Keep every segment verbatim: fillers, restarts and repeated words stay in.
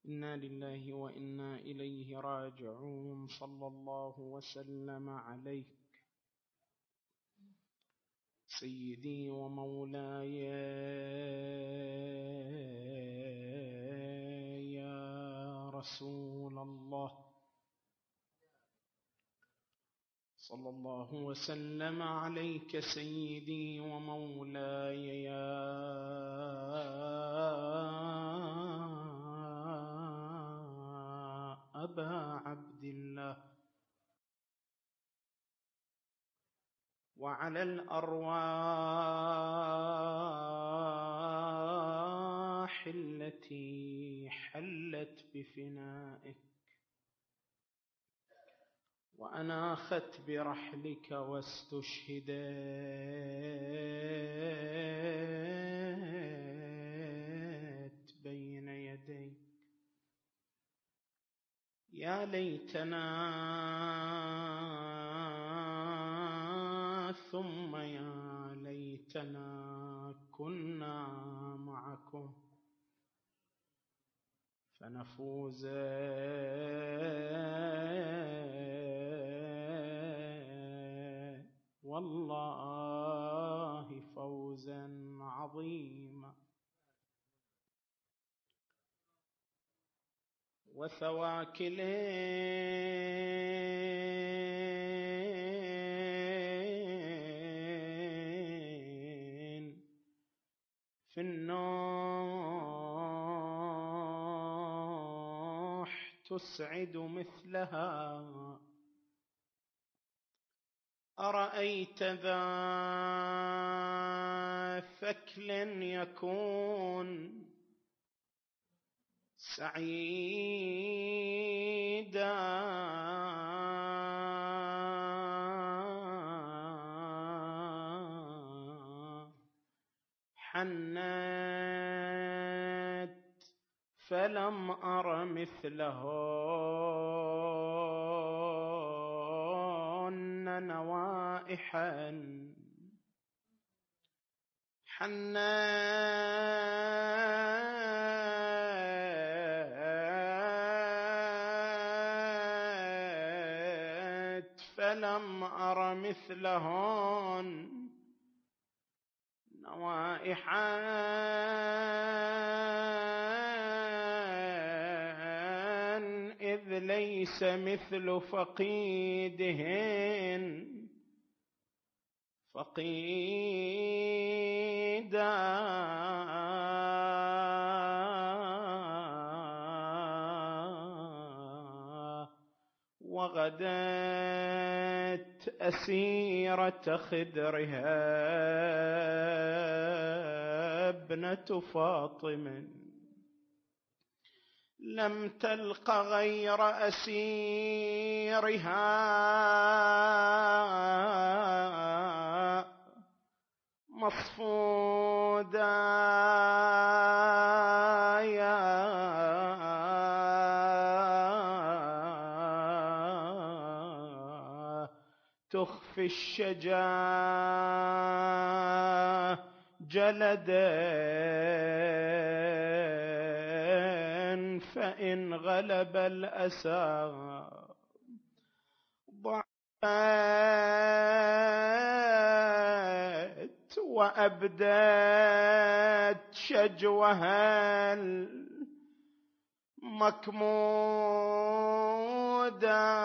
إنا لله وإنا إليه راجعون. صلى الله وسلم عليك سيدي ومولاي يا رسول الله. صلى الله وسلم عليك سيدي ومولاي يا أبا عبد الله، وعلى الأرواح التي حلت بفنائك وأناخت برحلك واستشهدت بين يديك. يا ليتنا ثم يا ليتنا كنا معكم فنفوز والله فوزا عظيما. وثواكلين في النوح تسعد مثلها. أرأيت ذا ثكل يكون سعيدا حنت فلم أر مثلهن نوائحا. حنت فلم أر مثلهن نوائحا إذ ليس مثل فقيدهن فقيدا. وغدت أسيرة خدرها ابنة فاطم لم تلق غير أسيرها مصفودا تخفي الشجاع جلدا فإن غلب الأسى ضعت وأبدت شجوها المكمودا.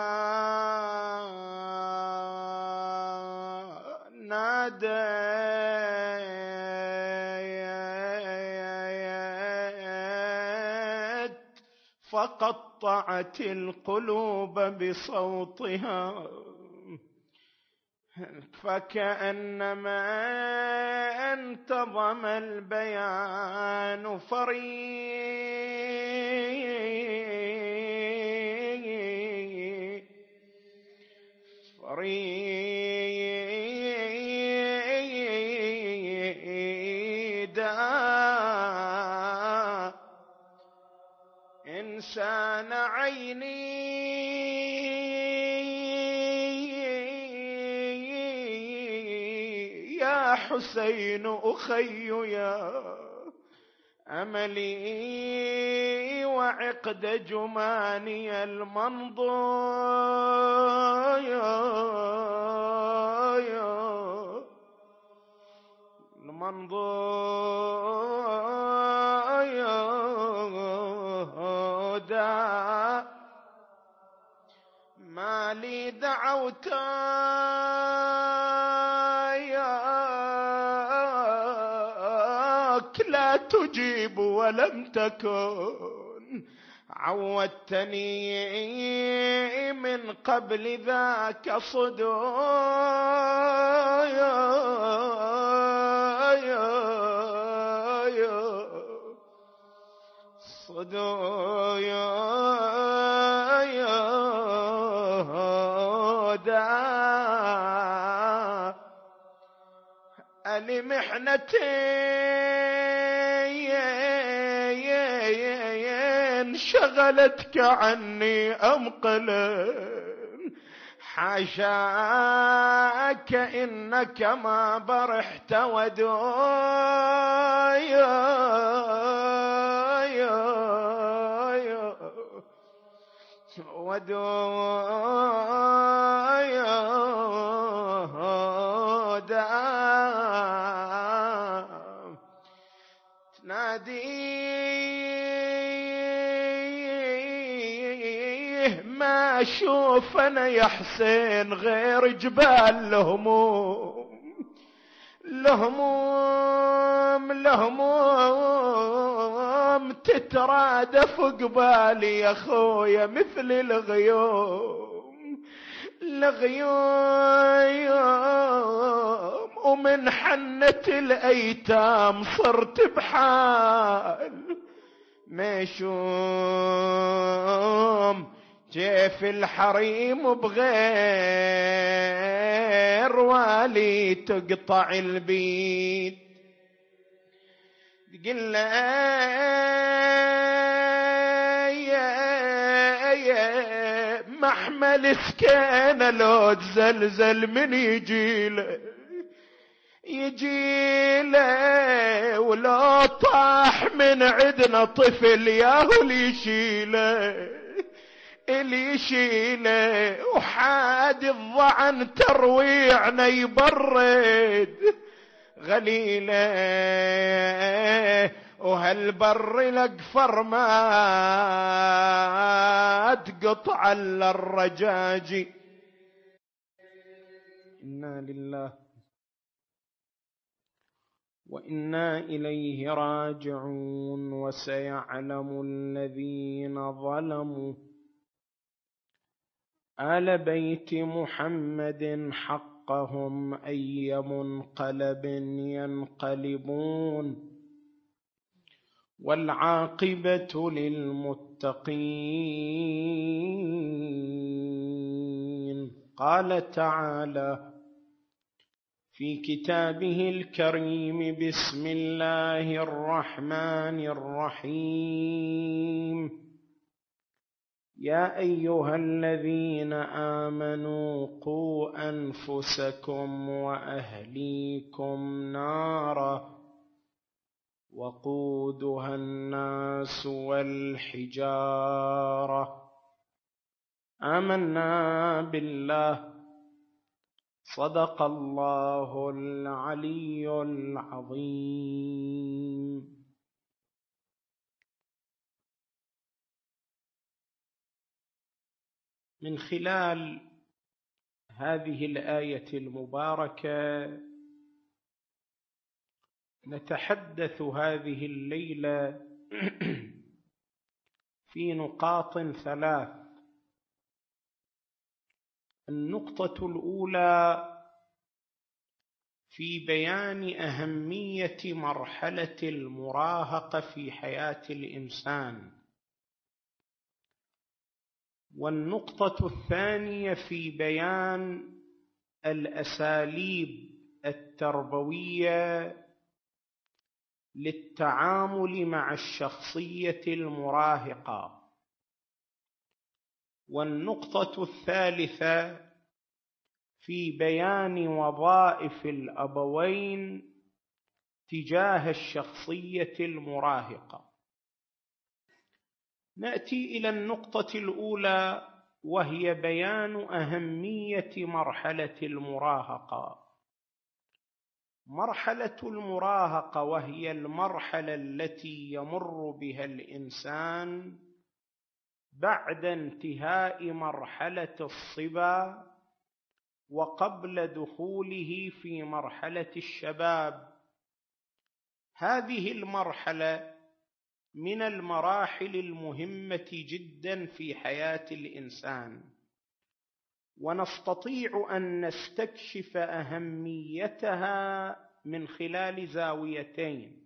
نادت فقطعت القلوب بصوتها فكأنما انتظم البيان فريد فريدا إنسان عيني يا حسين أخي يا أملي وعقد جماني المنظور المنظور دا ما لي دعوتاك لا تجيب ولم تكن عودتني من قبل ذاك صدويا لمحنتين شغلتك عني أمقلا حاشاك إنك ما برحت ودويا ودويا تناديه ما اشوف انا يا حسين غير جبال لهموم لهموم لهموم تترادف قبالي يا خويا مثل الغيوم الغيوم ومن حنة الأيتام صرت بحال مشوم كيف الحريم بغير والي تقطع البيت قل له يا محمل سكينة لو تزلزل من يجيله يجيله ولو طاح من عدنا طفل ياهو اللي يشيله اللي يشيله وحاد الضعن ترويعنا يبرد غليله وهالبر لقفر ما تقطع الا الرجاجي. إنا لله وإنا إليه راجعون. وسيعلم الذين ظلموا آل بيت محمد حقهم أي منقلب ينقلبون والعاقبة للمتقين. قال تعالى في كتابه الكريم بسم الله الرحمن الرحيم يا أيها الذين آمنوا قوا أنفسكم وأهليكم نارا وقودها الناس والحجارة آمنا بالله صدق الله العلي العظيم. من خلال هذه الآية المباركة نتحدث هذه الليلة في نقاط ثلاث. النقطة الأولى في بيان أهمية مرحلة المراهقة في حياة الإنسان، والنقطة الثانية في بيان الأساليب التربوية للتعامل مع الشخصية المراهقة، والنقطة الثالثة في بيان وظائف الأبوين تجاه الشخصية المراهقة. نأتي إلى النقطة الأولى، وهي بيان أهمية مرحلة المراهقة. مرحلة المراهقة وهي المرحلة التي يمر بها الإنسان بعد انتهاء مرحلة الصبا وقبل دخوله في مرحلة الشباب. هذه المرحلة من المراحل المهمة جدا في حياة الإنسان، ونستطيع أن نستكشف أهميتها من خلال زاويتين.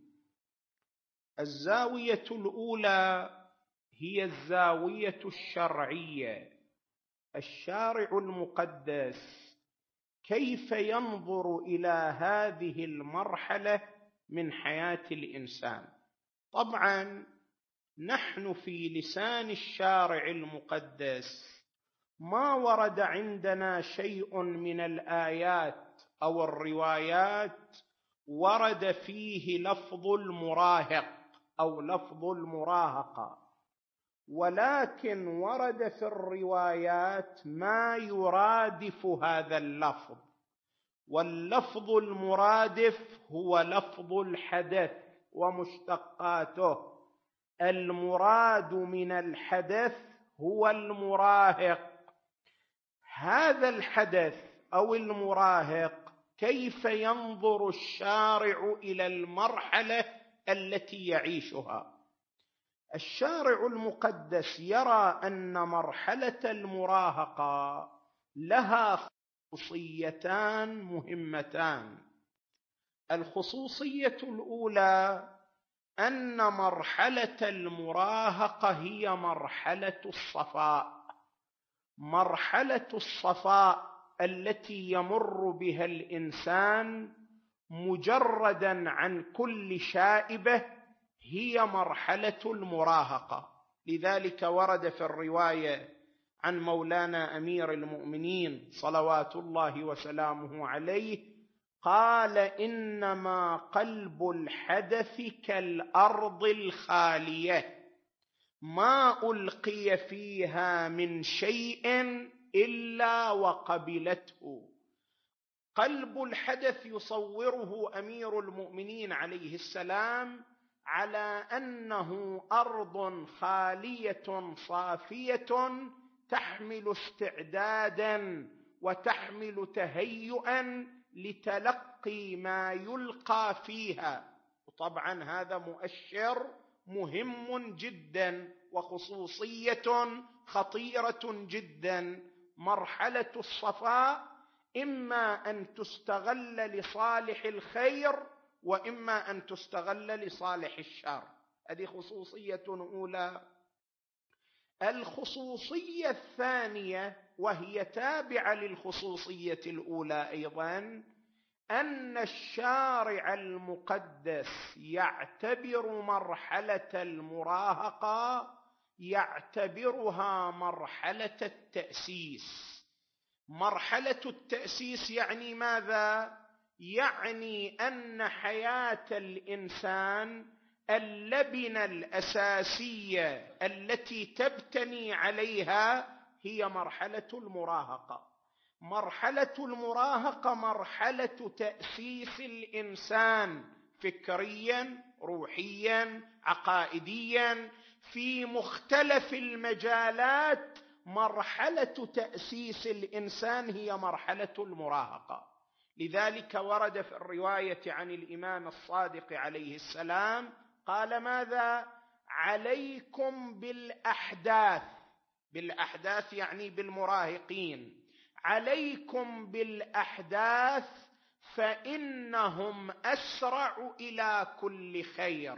الزاوية الأولى هي الزاوية الشرعية. الشارع المقدس كيف ينظر إلى هذه المرحلة من حياة الإنسان؟ طبعا نحن في لسان الشارع المقدس ما ورد عندنا شيء من الآيات أو الروايات ورد فيه لفظ المراهق أو لفظ المراهقة، ولكن ورد في الروايات ما يرادف هذا اللفظ، واللفظ المرادف هو لفظ الحدث ومشتقاته. المراد من الحدث هو المراهق. هذا الحدث أو المراهق كيف ينظر الشارع إلى المرحلة التي يعيشها؟ الشارع المقدس يرى أن مرحلة المراهقة لها خصوصيتان مهمتان. الخصوصية الأولى أن مرحلة المراهقة هي مرحلة الصفاء، مرحلة الصفاء التي يمر بها الإنسان مجرداً عن كل شائبة هي مرحلة المراهقة. لذلك ورد في الرواية عن مولانا أمير المؤمنين صلوات الله وسلامه عليه قال: إنما قلب الحدث كالأرض الخالية ما ألقي فيها من شيء إلا وقبلته. قلب الحدث يصوره أمير المؤمنين عليه السلام على أنه أرض خالية صافية تحمل استعدادا وتحمل تهيئا لتلقي ما يلقى فيها. وطبعا هذا مؤشر مهم جدا وخصوصية خطيرة جدا. مرحلة الصفاء إما أن تستغل لصالح الخير وإما أن تستغل لصالح الشر. هذه خصوصية أولى. الخصوصية الثانية وهي تابعة للخصوصية الأولى أيضا، أن الشارع المقدس يعتبر مرحلة المراهقة يعتبرها مرحلة التأسيس. مرحلة التأسيس يعني ماذا؟ يعني أن حياة الإنسان اللبنة الأساسية التي تبتني عليها هي مرحلة المراهقة. مرحلة المراهقة مرحلة تأسيس الإنسان فكريا، روحيا، عقائديا، في مختلف المجالات. مرحلة تأسيس الإنسان هي مرحلة المراهقة. لذلك ورد في الرواية عن الإمام الصادق عليه السلام قال ماذا؟ عليكم بالأحداث. بالأحداث يعني بالمراهقين. عليكم بالأحداث فإنهم أسرع إلى كل خير.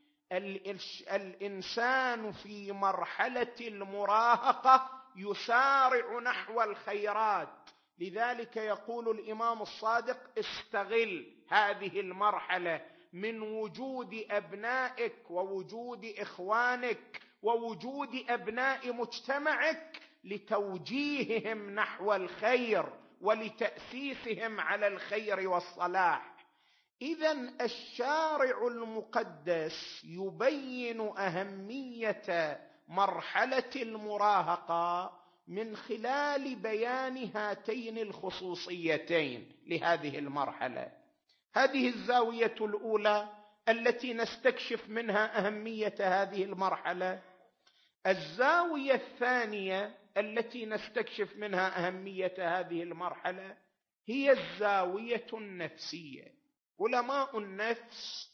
الإنسان في مرحلة المراهقة يسارع نحو الخيرات. لذلك يقول الإمام الصادق: استغل هذه المرحلة من وجود أبنائك ووجود إخوانك ووجود أبناء مجتمعك لتوجيههم نحو الخير ولتأسيسهم على الخير والصلاح. إذن الشارع المقدس يبين أهمية مرحلة المراهقة من خلال بيان هاتين الخصوصيتين لهذه المرحلة. هذه الزاوية الأولى التي نستكشف منها أهمية هذه المرحلة. الزاوية الثانية التي نستكشف منها أهمية هذه المرحلة هي الزاوية النفسية. علماء النفس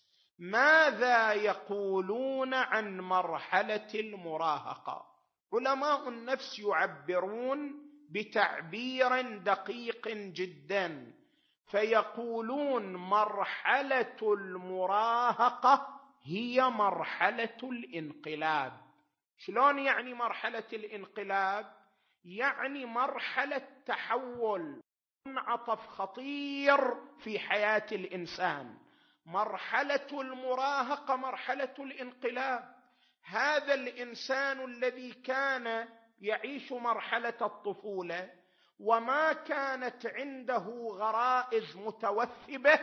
ماذا يقولون عن مرحلة المراهقة؟ علماء النفس يعبرون بتعبير دقيق جدا، فيقولون مرحلة المراهقة هي مرحلة الانقلاب. شلون يعني مرحلة الانقلاب؟ يعني مرحلة تحول، منعطف خطير في حياة الإنسان. مرحلة المراهقة مرحلة الانقلاب. هذا الإنسان الذي كان يعيش مرحلة الطفولة وما كانت عنده غرائز متوثبة،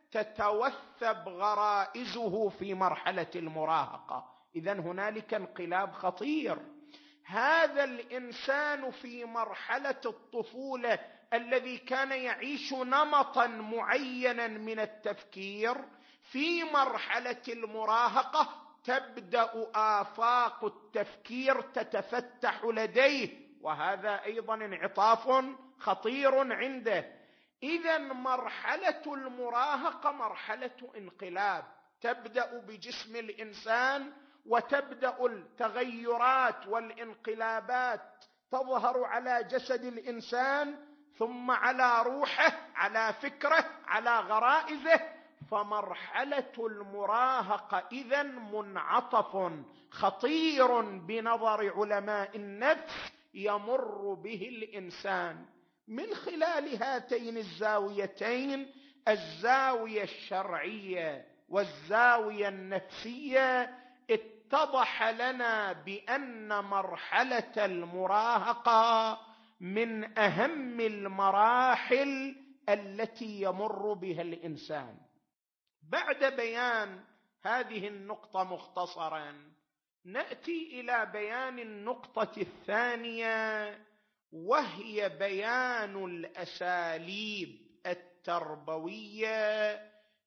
تتوثب غرائزه في مرحلة المراهقة. إذن هنالك انقلاب خطير. هذا الإنسان في مرحلة الطفولة الذي كان يعيش نمطا معينا من التفكير، في مرحلة المراهقة تبدأ آفاق التفكير تتفتح لديه، وهذا أيضا انعطاف خطير عنده. إذن مرحلة المراهقة مرحلة انقلاب، تبدأ بجسم الإنسان وتبدأ التغيرات والانقلابات تظهر على جسد الإنسان، ثم على روحه، على فكره، على غرائزه. فمرحلة المراهقة إذن منعطف خطير بنظر علماء النفس يمر به الإنسان. من خلال هاتين الزاويتين، الزاوية الشرعية والزاوية النفسية، اتضح لنا بأن مرحلة المراهقة من أهم المراحل التي يمر بها الإنسان. بعد بيان هذه النقطة مختصرا، نأتي إلى بيان النقطة الثانية، وهي بيان الأساليب التربوية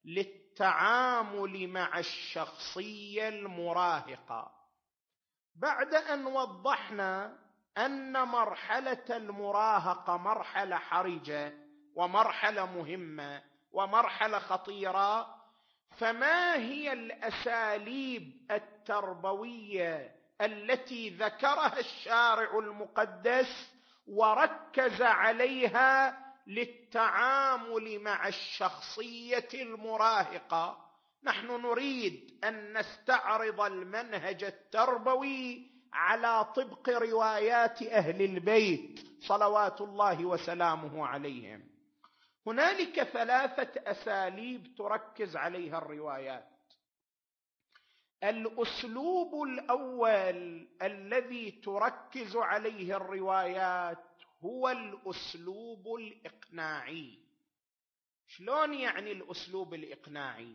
للتعامل مع الشخصية المراهقة. بعد أن وضحنا أن مرحلة المراهقة مرحلة حرجة ومرحلة مهمة ومرحلة خطيرة، فما هي الأساليب التربوية التي ذكرها الشارع المقدس وركز عليها للتعامل مع الشخصية المراهقة؟ نحن نريد أن نستعرض المنهج التربوي على طبق روايات أهل البيت صلوات الله وسلامه عليهم. هنالك ثلاثة أساليب تركز عليها الروايات. الأسلوب الأول الذي تركز عليه الروايات هو الأسلوب الإقناعي. شلون يعني الأسلوب الإقناعي؟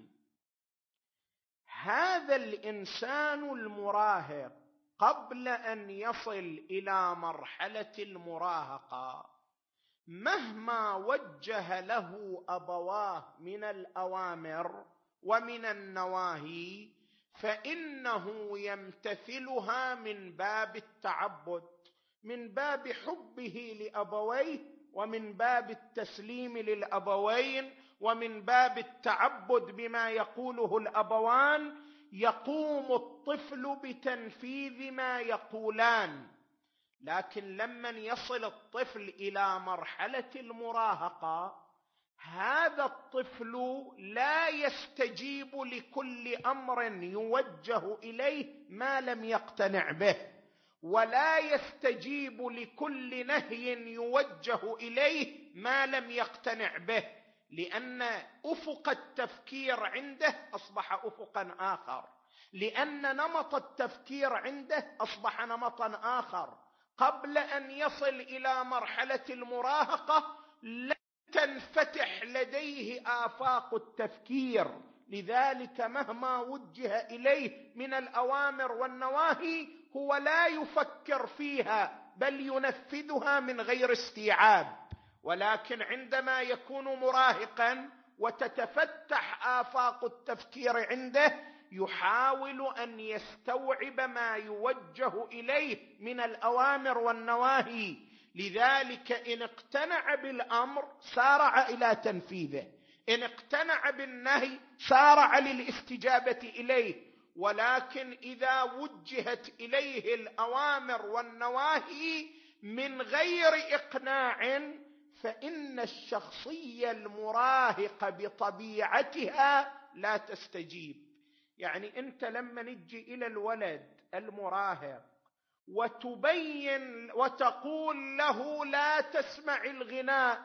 هذا الإنسان المراهق قبل أن يصل إلى مرحلة المراهقة، مهما وجه له أبواه من الأوامر ومن النواهي فإنه يمتثلها من باب التعبد، من باب حبه لأبويه، ومن باب التسليم للأبوين، ومن باب التعبد بما يقوله الأبوان. يقوم الطفل بتنفيذ ما يقولان. لكن لمن يصل الطفل إلى مرحلة المراهقة، هذا الطفل لا يستجيب لكل أمر يوجه إليه ما لم يقتنع به، ولا يستجيب لكل نهي يوجه إليه ما لم يقتنع به، لأن أفق التفكير عنده أصبح أفقا آخر، لأن نمط التفكير عنده أصبح نمطا آخر. قبل أن يصل إلى مرحلة المراهقة لن تنفتح لديه آفاق التفكير، لذلك مهما وجه إليه من الأوامر والنواهي هو لا يفكر فيها بل ينفذها من غير استيعاب. ولكن عندما يكون مراهقا وتتفتح آفاق التفكير عنده يحاول أن يستوعب ما يوجه إليه من الأوامر والنواهي، لذلك إن اقتنع بالأمر سارع إلى تنفيذه، إن اقتنع بالنهي سارع للاستجابة إليه. ولكن إذا وجهت إليه الأوامر والنواهي من غير إقناع فإن الشخصية المراهقة بطبيعتها لا تستجيب. يعني أنت لما نجي إلى الولد المراهق وتبين وتقول له لا تسمع الغناء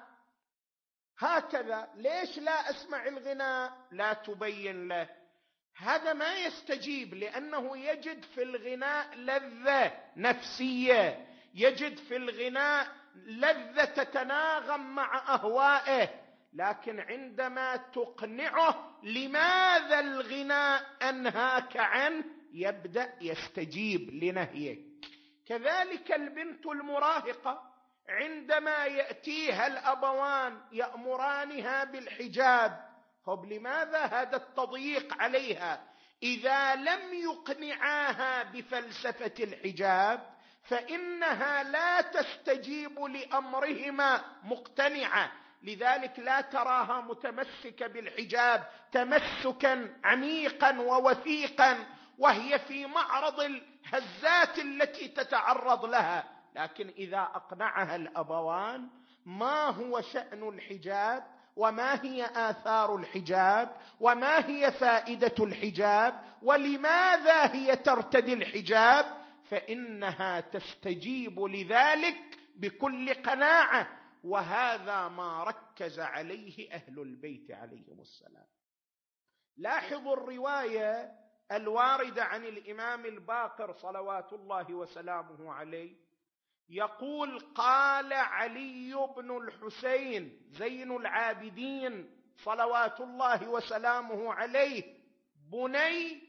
هكذا، ليش لا أسمع الغناء؟ لا تبين له، هذا ما يستجيب، لأنه يجد في الغناء لذة نفسية، يجد في الغناء لذة تتناغم مع أهوائه. لكن عندما تقنعه لماذا الغناء أنهاك عنه يبدأ يستجيب لنهيك. كذلك البنت المراهقة عندما يأتيها الأبوان يأمرانها بالحجاب، طب لماذا هذا التضييق عليها؟ إذا لم يقنعاها بفلسفة الحجاب فإنها لا تستجيب لأمرهما مقتنعة، لذلك لا تراها متمسكة بالحجاب تمسكا عميقا ووثيقا وهي في معرض الهزات التي تتعرض لها. لكن إذا أقنعها الأبوان ما هو شأن الحجاب وما هي آثار الحجاب وما هي فائدة الحجاب ولماذا هي ترتدي الحجاب، فإنها تستجيب لذلك بكل قناعة. وهذا ما ركز عليه أهل البيت عليهم السلام. لاحظوا الرواية الواردة عن الإمام الباقر صلوات الله وسلامه عليه، يقول: قال علي بن الحسين زين العابدين صلوات الله وسلامه عليه: بني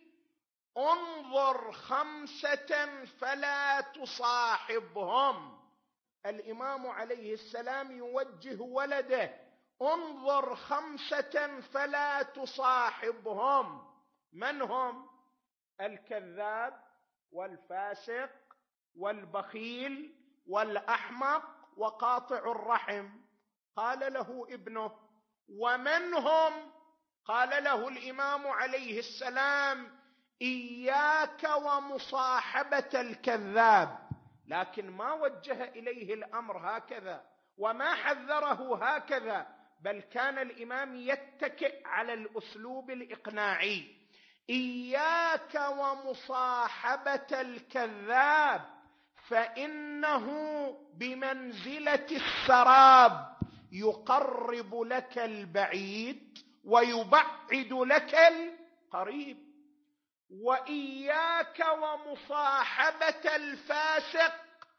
انظر خمسة فلا تصاحبهم. الإمام عليه السلام يوجه ولده: انظر خمسة فلا تصاحبهم. من هم؟ الكذاب والفاسق والبخيل والأحمق وقاطع الرحم. قال له ابنه: ومن هم؟ قال له الإمام عليه السلام: إياك ومصاحبة الكذاب. لكن ما وجه إليه الأمر هكذا وما حذره هكذا، بل كان الإمام يتكئ على الأسلوب الإقناعي: إياك ومصاحبة الكذاب فإنه بمنزلة السراب، يقرب لك البعيد ويبعد لك القريب. وإياك ومصاحبة الفاسق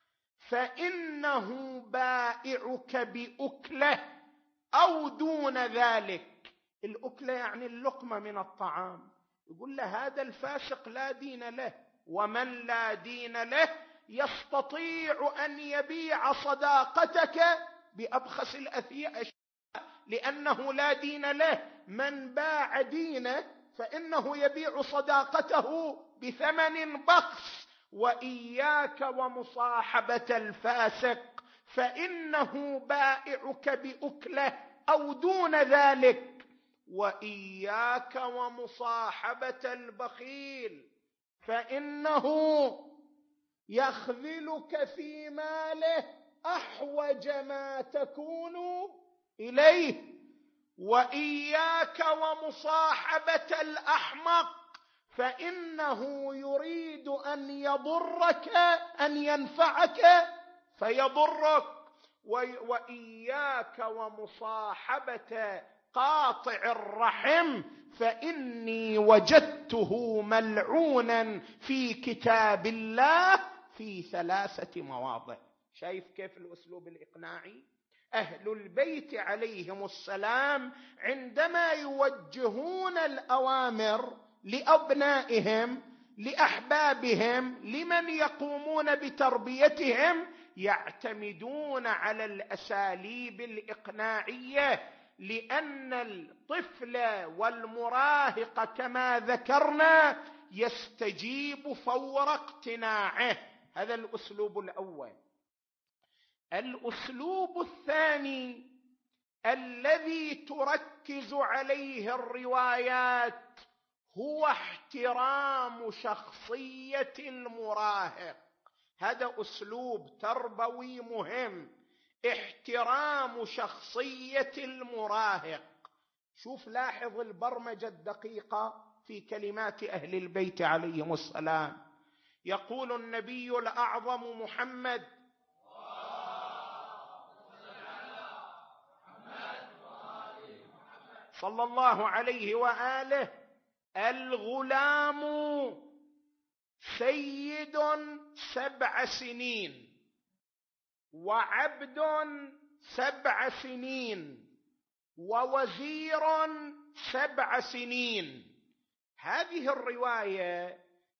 فإنه بائعك بأكله أو دون ذلك. الأكلة يعني اللقمة من الطعام. يقول له هذا الفاسق لا دين له، ومن لا دين له يستطيع أن يبيع صداقتك بأبخس الأشياء لأنه لا دين له. من باع دينه فإنه يبيع صداقته بثمن بخس. وإياك ومصاحبة الفاسق فإنه بائعك بأكله أو دون ذلك. وإياك ومصاحبة البخيل فإنه يخذلك في ماله أحوج ما تكون إليه. وإياك ومصاحبة الأحمق فإنه يريد أن يضرك أن ينفعك فيضرك. وإياك ومصاحبة قاطع الرحم فإني وجدته ملعونا في كتاب الله في ثلاثة مواضع. شايف كيف الأسلوب الإقناعي؟ أهل البيت عليهم السلام عندما يوجهون الأوامر لأبنائهم لأحبابهم لمن يقومون بتربيتهم يعتمدون على الأساليب الإقناعية، لأن الطفل والمراهق كما ذكرنا يستجيب فور اقتناعه. هذا الأسلوب الأول. الأسلوب الثاني الذي تركز عليه الروايات هو احترام شخصية المراهق. هذا أسلوب تربوي مهم، احترام شخصية المراهق. شوف، لاحظ البرمجة الدقيقة في كلمات أهل البيت عليهم السلام. يقول النبي الأعظم محمد صلى الله عليه وآله: الغلام سيد سبع سنين وعبد سبع سنين ووزير سبع سنين. هذه الرواية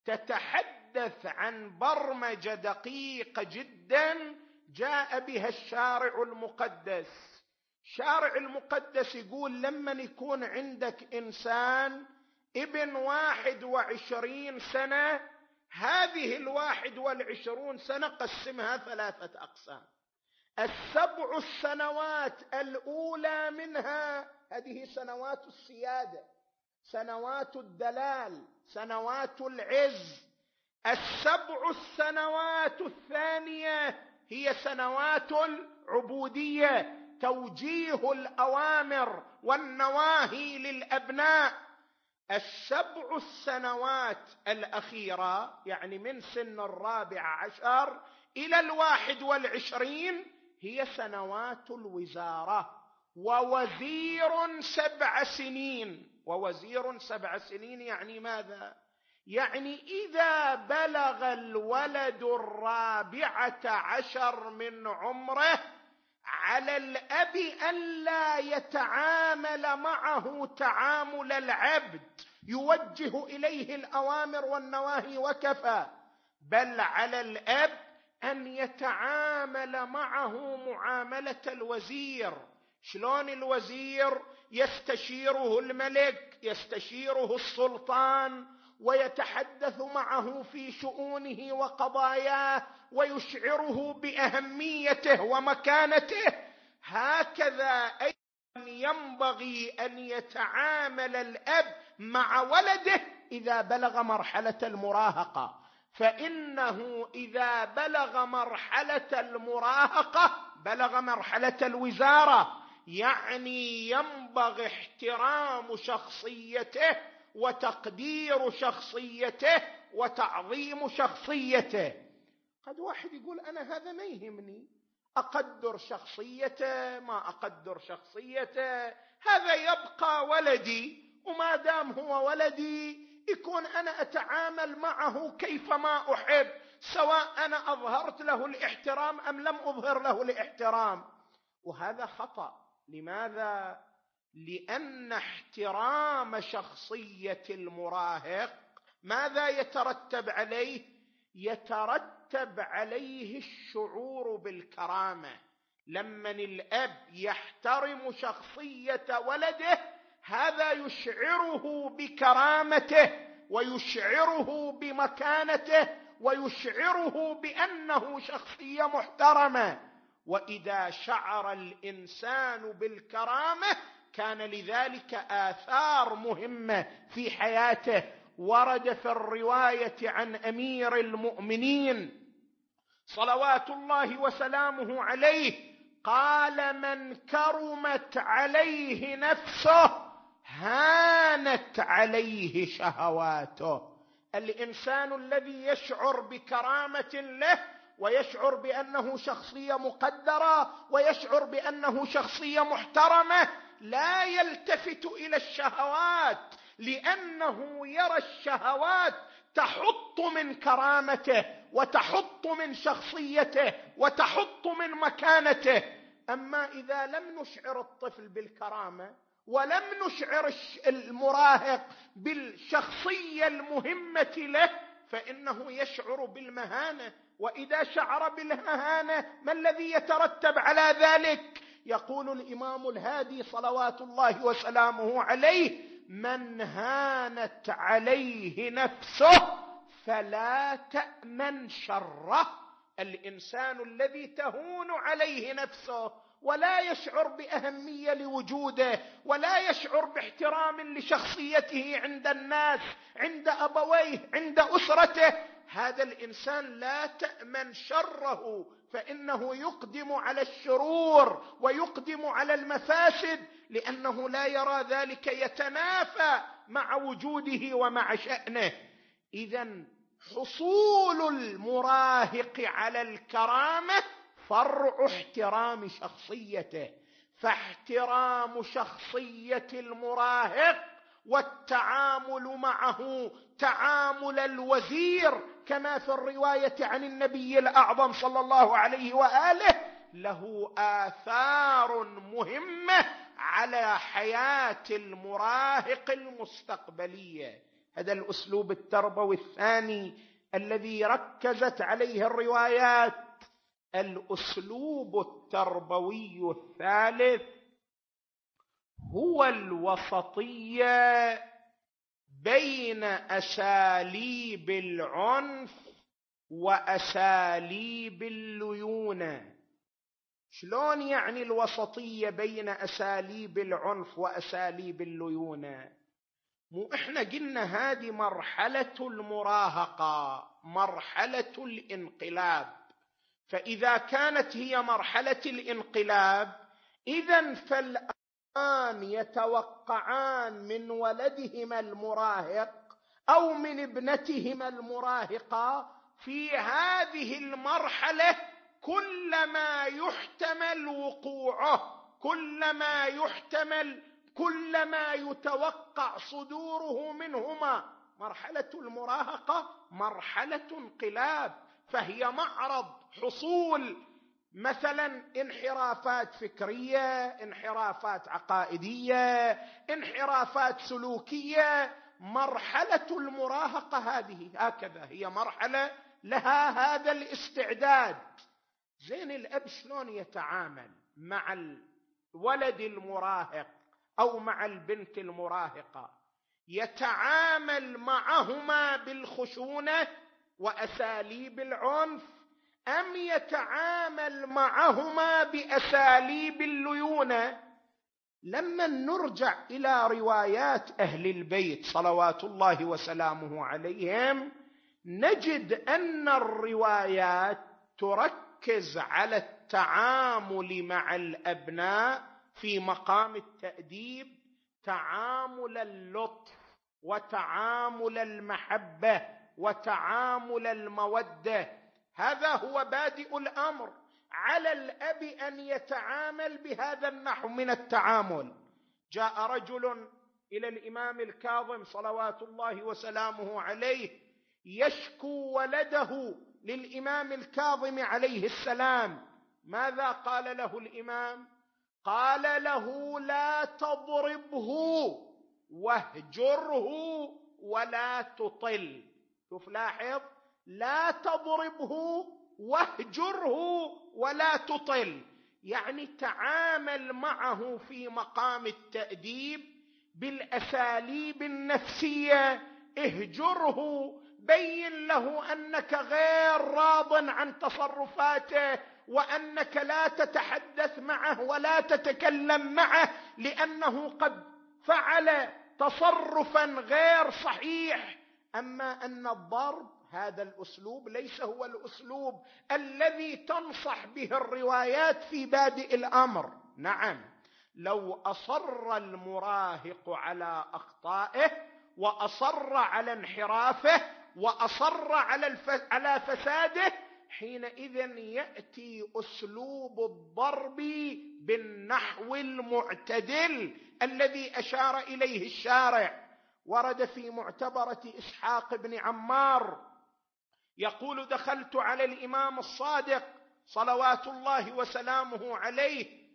تتحدث عن برمجة دقيقة جدا جاء بها الشارع المقدس. الشارع المقدس يقول لما يكون عندك إنسان ابن واحد وعشرين سنة، هذه الواحد والعشرون سنة قسمها ثلاثة أقسام. السبع السنوات الأولى منها هذه سنوات السيادة، سنوات الدلال، سنوات العز. السبع السنوات الثانية هي سنوات العبودية، توجيه الأوامر والنواهي للأبناء. السبع السنوات الأخيرة يعني من سن الرابع عشر إلى الواحد والعشرين هي سنوات الوزارة. ووزير سبع سنين، ووزير سبع سنين يعني ماذا؟ يعني إذا بلغ الولد الرابعة عشر من عمره على الأب ألا يتعامل معه تعامل العبد يوجه إليه الأوامر والنواهي وكفى، بل على الأب أن يتعامل معه معاملة الوزير. شلون الوزير؟ يستشيره الملك، يستشيره السلطان، ويتحدث معه في شؤونه وقضاياه ويشعره بأهميته ومكانته. هكذا أيضا ينبغي أن يتعامل الأب مع ولده إذا بلغ مرحلة المراهقة، فإنه إذا بلغ مرحلة المراهقة بلغ مرحلة الوزارة، يعني ينبغي احترام شخصيته وتقدير شخصيته وتعظيم شخصيته. قد واحد يقول أنا هذا ما يهمني، أقدر شخصيته ما أقدر شخصيته، هذا يبقى ولدي، وما دام هو ولدي يكون أنا أتعامل معه كيفما أحب، سواء أنا أظهرت له الاحترام أم لم أظهر له الاحترام. وهذا خطأ. لماذا؟ لأن احترام شخصية المراهق ماذا يترتب عليه؟ يترتب عليه الشعور بالكرامة. لما الأب يحترم شخصية ولده هذا يشعره بكرامته ويشعره بمكانته ويشعره بأنه شخصية محترمة. وإذا شعر الإنسان بالكرامة كان لذلك آثار مهمة في حياته. ورد في الرواية عن أمير المؤمنين صلوات الله وسلامه عليه قال: من كرمت عليه نفسه هانت عليه شهواته. الإنسان الذي يشعر بكرامة له ويشعر بأنه شخصية مقدرة ويشعر بأنه شخصية محترمة لا يلتفت إلى الشهوات، لأنه يرى الشهوات تحط من كرامته وتحط من شخصيته وتحط من مكانته. أما إذا لم نشعر الطفل بالكرامة ولم نشعر المراهق بالشخصية المهمة له فإنه يشعر بالمهانة، وإذا شعر بالمهانة ما الذي يترتب على ذلك؟ يقول الإمام الهادي صلوات الله وسلامه عليه: من هانت عليه نفسه فلا تأمن شره. الإنسان الذي تهون عليه نفسه ولا يشعر بأهمية لوجوده ولا يشعر باحترام لشخصيته عند الناس، عند أبويه، عند أسرته، هذا الإنسان لا تأمن شره، فإنه يقدم على الشرور ويقدم على المفاسد، لأنه لا يرى ذلك يتنافى مع وجوده ومع شأنه. إذن حصول المراهق على الكرامة فرع احترام شخصيته، فاحترام شخصية المراهق والتعامل معه تعامل الوزير كما في الرواية عن النبي الأعظم صلى الله عليه وآله له آثار مهمة على حياة المراهق المستقبلية. هذا الأسلوب التربوي الثاني الذي ركزت عليه الروايات. الأسلوب التربوي الثالث هو الوسطية بين أساليب العنف وأساليب الليونة. شلون يعني الوسطية بين أساليب العنف وأساليب الليونة؟ مو إحنا قلنا هذه مرحلة المراهقة، مرحلة الانقلاب، فإذا كانت هي مرحلة الانقلاب إذن فالآن يتوقعان من ولدهما المراهق أو من ابنتهما المراهقة في هذه المرحلة كلما يحتمل وقوعه، كلما يحتمل كلما يتوقع صدوره منهما. مرحلة المراهقة مرحلة انقلاب، فهي معرض حصول مثلا انحرافات فكرية، انحرافات عقائدية، انحرافات سلوكية. مرحلة المراهقة هذه هكذا هي مرحلة لها هذا الاستعداد. زين الأب شلون يتعامل مع الولد المراهق أو مع البنت المراهقة؟ يتعامل معهما بالخشونة وأساليب العنف أم يتعامل معهما بأساليب الليونة؟ لما نرجع إلى روايات أهل البيت صلوات الله وسلامه عليهم نجد أن الروايات تركز على التعامل مع الأبناء في مقام التأديب تعامل اللطف وتعامل المحبة وتعامل المودة. هذا هو بادئ الأمر. على الأب أن يتعامل بهذا النحو من التعامل. جاء رجل إلى الإمام الكاظم صلوات الله وسلامه عليه يشكو ولده للإمام الكاظم عليه السلام. ماذا قال له الإمام؟ قال له: لا تضربه واهجره ولا تطل. شوف لاحظ، لا تضربه واهجره ولا تطل، يعني تعامل معه في مقام التأديب بالأساليب النفسية. اهجره، بين له أنك غير راض عن تصرفاته وأنك لا تتحدث معه ولا تتكلم معه لأنه قد فعل تصرفا غير صحيح. أما أن الضرب هذا الأسلوب ليس هو الأسلوب الذي تنصح به الروايات في بادئ الأمر. نعم، لو أصر المراهق على أخطائه وأصر على انحرافه وأصر على, الف... على فساده حينئذ يأتي أسلوب الضرب بالنحو المعتدل الذي أشار إليه الشارع. ورد في معتبرة إسحاق بن عمار يقول: دخلت على الإمام الصادق صلوات الله وسلامه عليه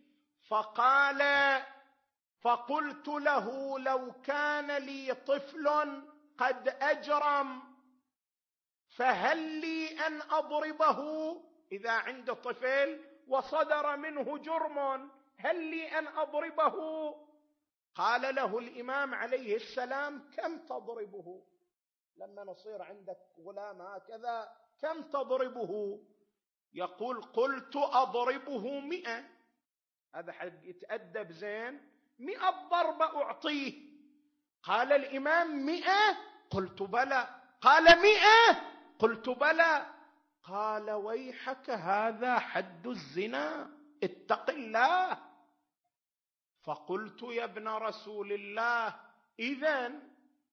فقال: فقلت له: لو كان لي طفل قد أجرم فهل لي أن أضربه؟ إذا عند طفل وصدر منه جرم هل لي أن أضربه؟ قال له الإمام عليه السلام: كم تضربه؟ لما نصير عندك غلام هكذا كم تضربه؟ يقول: قلت أضربه مئة. هذا حق يتأدب زين، مئة ضربة أعطيه. قال الإمام: مئة؟ قلت بلى. قال: مئة؟ قلت بلى. قال: ويحك، هذا حد الزنا، اتق الله. فقلت: يا ابن رسول الله، إذن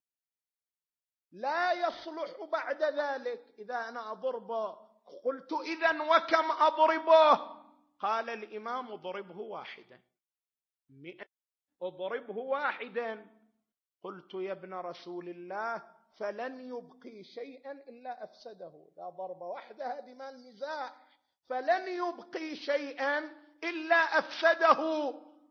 لا يصلح بعد ذلك إذا أنا أضربه. قلت: إذن وكم أضربه؟ قال الإمام: اضربه واحدا. مئة اضربه واحدا. قلت: يا ابن رسول الله، فلن يبقي شيئا إلا أفسده. لا ضربة واحدة، هذه ما المزاح. فلن يبقي شيئا إلا أفسده.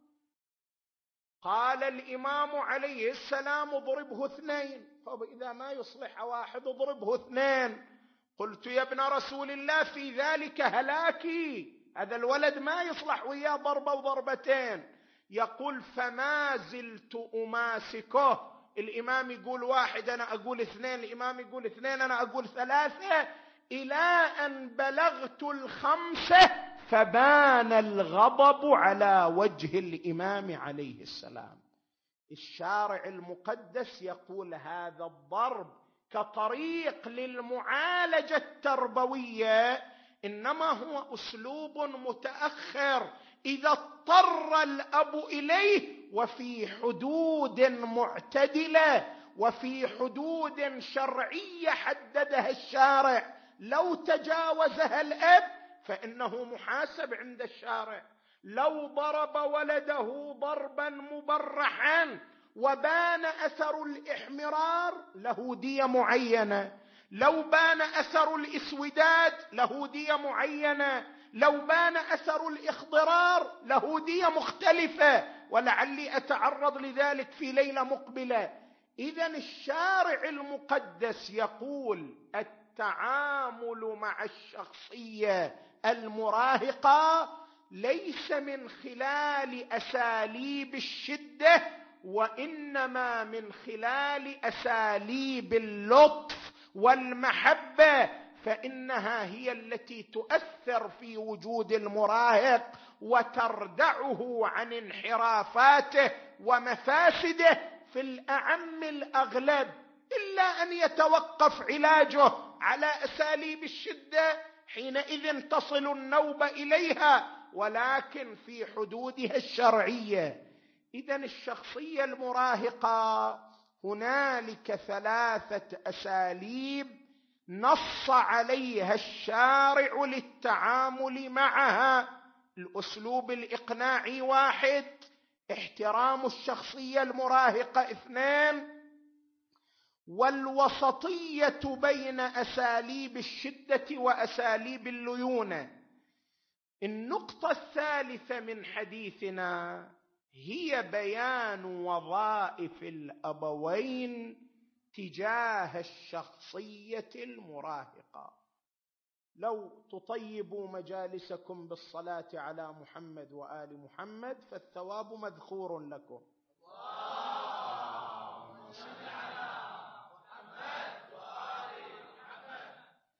قال الإمام عليه السلام: اضربه اثنين. طب إذا ما يصلح واحد اضربه اثنين. قلت: يا ابن رسول الله، في ذلك هلاكي، هذا الولد ما يصلح وياه ضربة وضربتين. يقول: فما زلت أماسكه. الإمام يقول واحد، أنا أقول اثنين، الإمام يقول اثنين، أنا أقول ثلاثة، إلى أن بلغت الخمسة فبان الغضب على وجه الإمام عليه السلام. الشارع المقدس يقول هذا الضرب كطريق للمعالجة التربوية إنما هو أسلوب متأخر إذا اضطر الأب إليه وفي حدود معتدلة وفي حدود شرعية حددها الشارع. لو تجاوزها الأب فإنه محاسب عند الشارع. لو ضرب ولده ضربا مبرحا وبان أثر الإحمرار له دية معينة، لو بان أثر الإسوداد له دية معينة، لو بان أثر الإخضرار له دية مختلفة، ولعلي أتعرض لذلك في ليلة مقبلة. إذن الشارع المقدس يقول التعامل مع الشخصية المراهقة ليس من خلال أساليب الشدة، وإنما من خلال أساليب اللطف والمحبة، فإنها هي التي تؤثر في وجود المراهق وتردعه عن انحرافاته ومفاسده في الأعم الأغلب، إلا أن يتوقف علاجه على أساليب الشدة، حينئذ تصل النوبة إليها، ولكن في حدودها الشرعية. إذن الشخصية المراهقة هنالك ثلاثة أساليب نص عليها الشارع للتعامل معها. الأسلوب الإقناعي واحد، احترام الشخصية المراهقة اثنان، والوسطية بين أساليب الشدة وأساليب الليونة. النقطة الثالثة من حديثنا هي بيان وظائف الأبوين تجاه الشخصية المراهقة. لو تطيبوا مجالسكم بالصلاة على محمد وآل محمد فالثواب مذخور لكم. اللهم صل على محمد وآل محمد.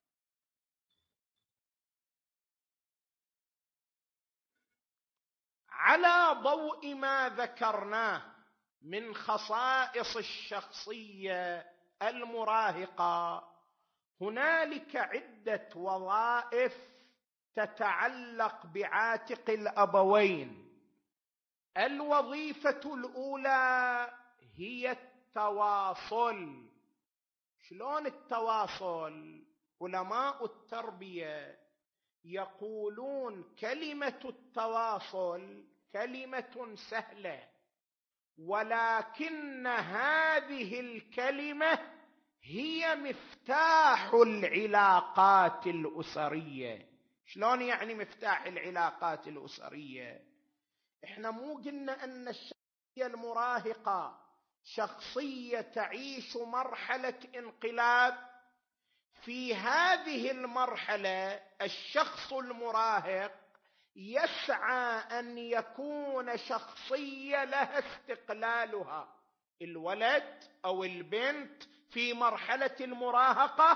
على ضوء ما ذكرناه من خصائص الشخصية المراهقة، هنالك عدة وظائف تتعلق بعاتق الأبوين. الوظيفة الأولى هي التواصل. شلون التواصل؟ علماء التربية يقولون كلمة التواصل كلمة سهلة، ولكن هذه الكلمة هي مفتاح العلاقات الأسرية. شلون يعني مفتاح العلاقات الأسرية؟ احنا مو قلنا أن الشخصية المراهقة شخصية تعيش مرحلة انقلاب؟ في هذه المرحلة الشخص المراهق يسعى أن يكون شخصية لها استقلالها. الولد أو البنت في مرحلة المراهقة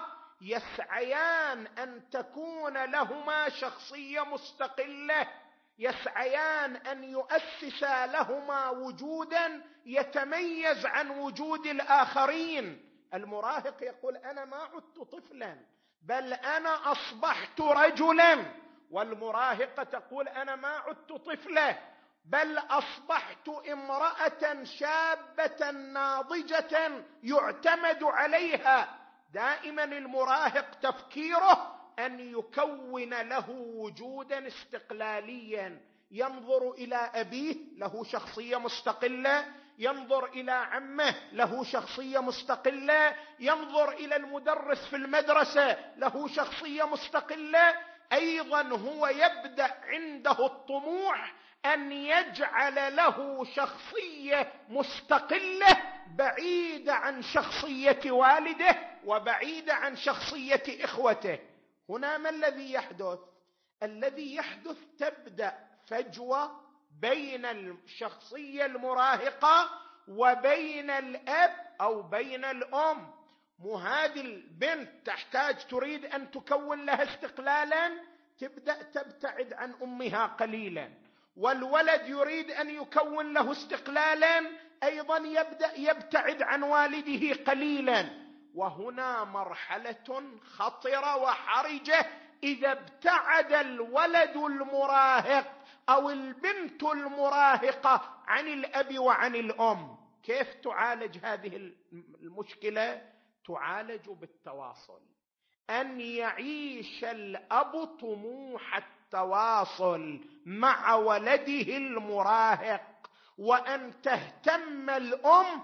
يسعيان أن تكون لهما شخصية مستقلة، يسعيان أن يؤسسا لهما وجودا يتميز عن وجود الآخرين. المراهق يقول أنا ما عدت طفلا بل أنا أصبحت رجلا، والمراهقة تقول أنا ما عدت طفلة بل أصبحت امرأة شابة ناضجة يعتمد عليها. دائما المراهق تفكيره أن يكون له وجودا استقلاليا، ينظر إلى أبيه له شخصية مستقلة، ينظر إلى عمه له شخصية مستقلة، ينظر إلى المدرس في المدرسة له شخصية مستقلة. أيضا هو يبدأ عنده الطموح أن يجعل له شخصية مستقلة بعيدة عن شخصية والده وبعيدة عن شخصية إخوته. هنا ما الذي يحدث؟ الذي يحدث تبدأ فجوة بين الشخصية المراهقة وبين الأب أو بين الأم. مو هذه البنت تحتاج تريد أن تكون لها استقلالا، تبدأ تبتعد عن أمها قليلا، والولد يريد أن يكون له استقلالا أيضا يبدأ يبتعد عن والده قليلا. وهنا مرحلة خطرة وحرجة إذا ابتعد الولد المراهق أو البنت المراهقة عن الأب وعن الأم. كيف تعالج هذه المشكلة؟ تعالج بالتواصل، أن يعيش الأب طموح التواصل مع ولده المراهق، وأن تهتم الأم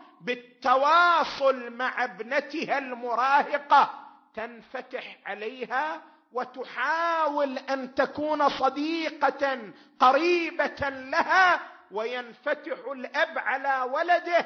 بالتواصل مع ابنتها المراهقة، تنفتح عليها وتحاول أن تكون صديقة قريبة لها، وينفتح الأب على ولده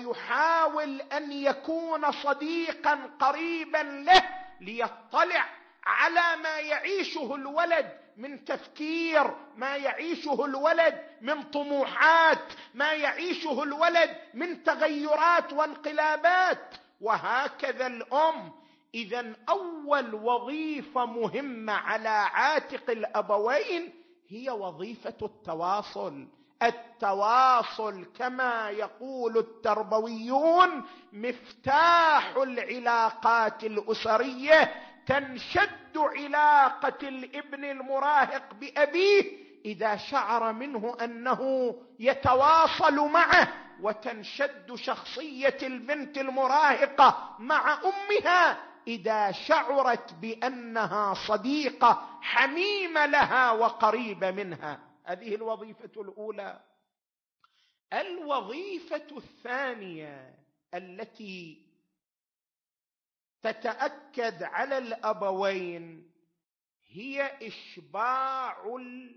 ويحاول أن يكون صديقا قريبا له ليطلع على ما يعيشه الولد من تفكير، ما يعيشه الولد من طموحات، ما يعيشه الولد من تغيرات وانقلابات. وهكذا الأم. إذن أول وظيفة مهمة على عاتق الأبوين هي وظيفة التواصل. التواصل كما يقول التربويون مفتاح العلاقات الأسرية. تنشد علاقة الابن المراهق بأبيه إذا شعر منه أنه يتواصل معه، وتنشد شخصية البنت المراهقة مع أمها إذا شعرت بأنها صديقة حميمة لها وقريبة منها. هذه الوظيفة الأولى. الوظيفة الثانية التي تتأكد على الأبوين هي إشباع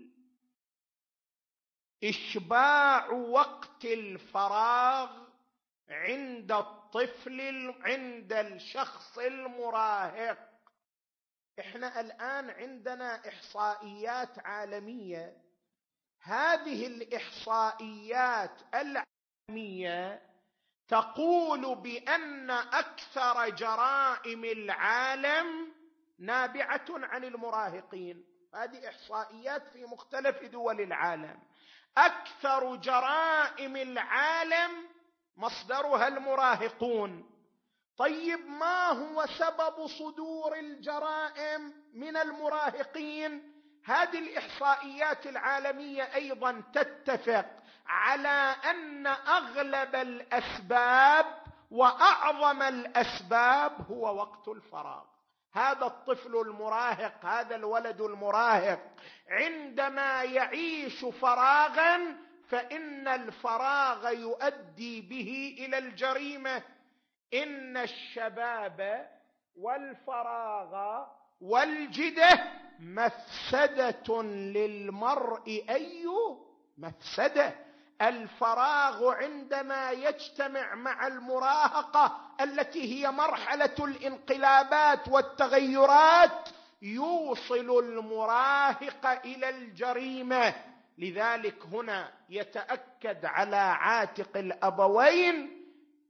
إشباع وقت الفراغ عند الطفل، عند الشخص المراهق. إحنا الآن عندنا إحصائيات عالمية، هذه الإحصائيات العالمية تقول بأن أكثر جرائم العالم نابعة عن المراهقين. هذه إحصائيات في مختلف دول العالم. أكثر جرائم العالم مصدرها المراهقون. طيب ما هو سبب صدور الجرائم من المراهقين؟ هذه الإحصائيات العالمية أيضا تتفق على أن أغلب الأسباب وأعظم الأسباب هو وقت الفراغ. هذا الطفل المراهق، هذا الولد المراهق عندما يعيش فراغا فإن الفراغ يؤدي به إلى الجريمة. إن الشباب والفراغ والجدة مفسدة للمرء أي مفسدة. الفراغ عندما يجتمع مع المراهقة التي هي مرحلة الانقلابات والتغيرات يوصل المراهق إلى الجريمة. لذلك هنا يتأكد على عاتق الأبوين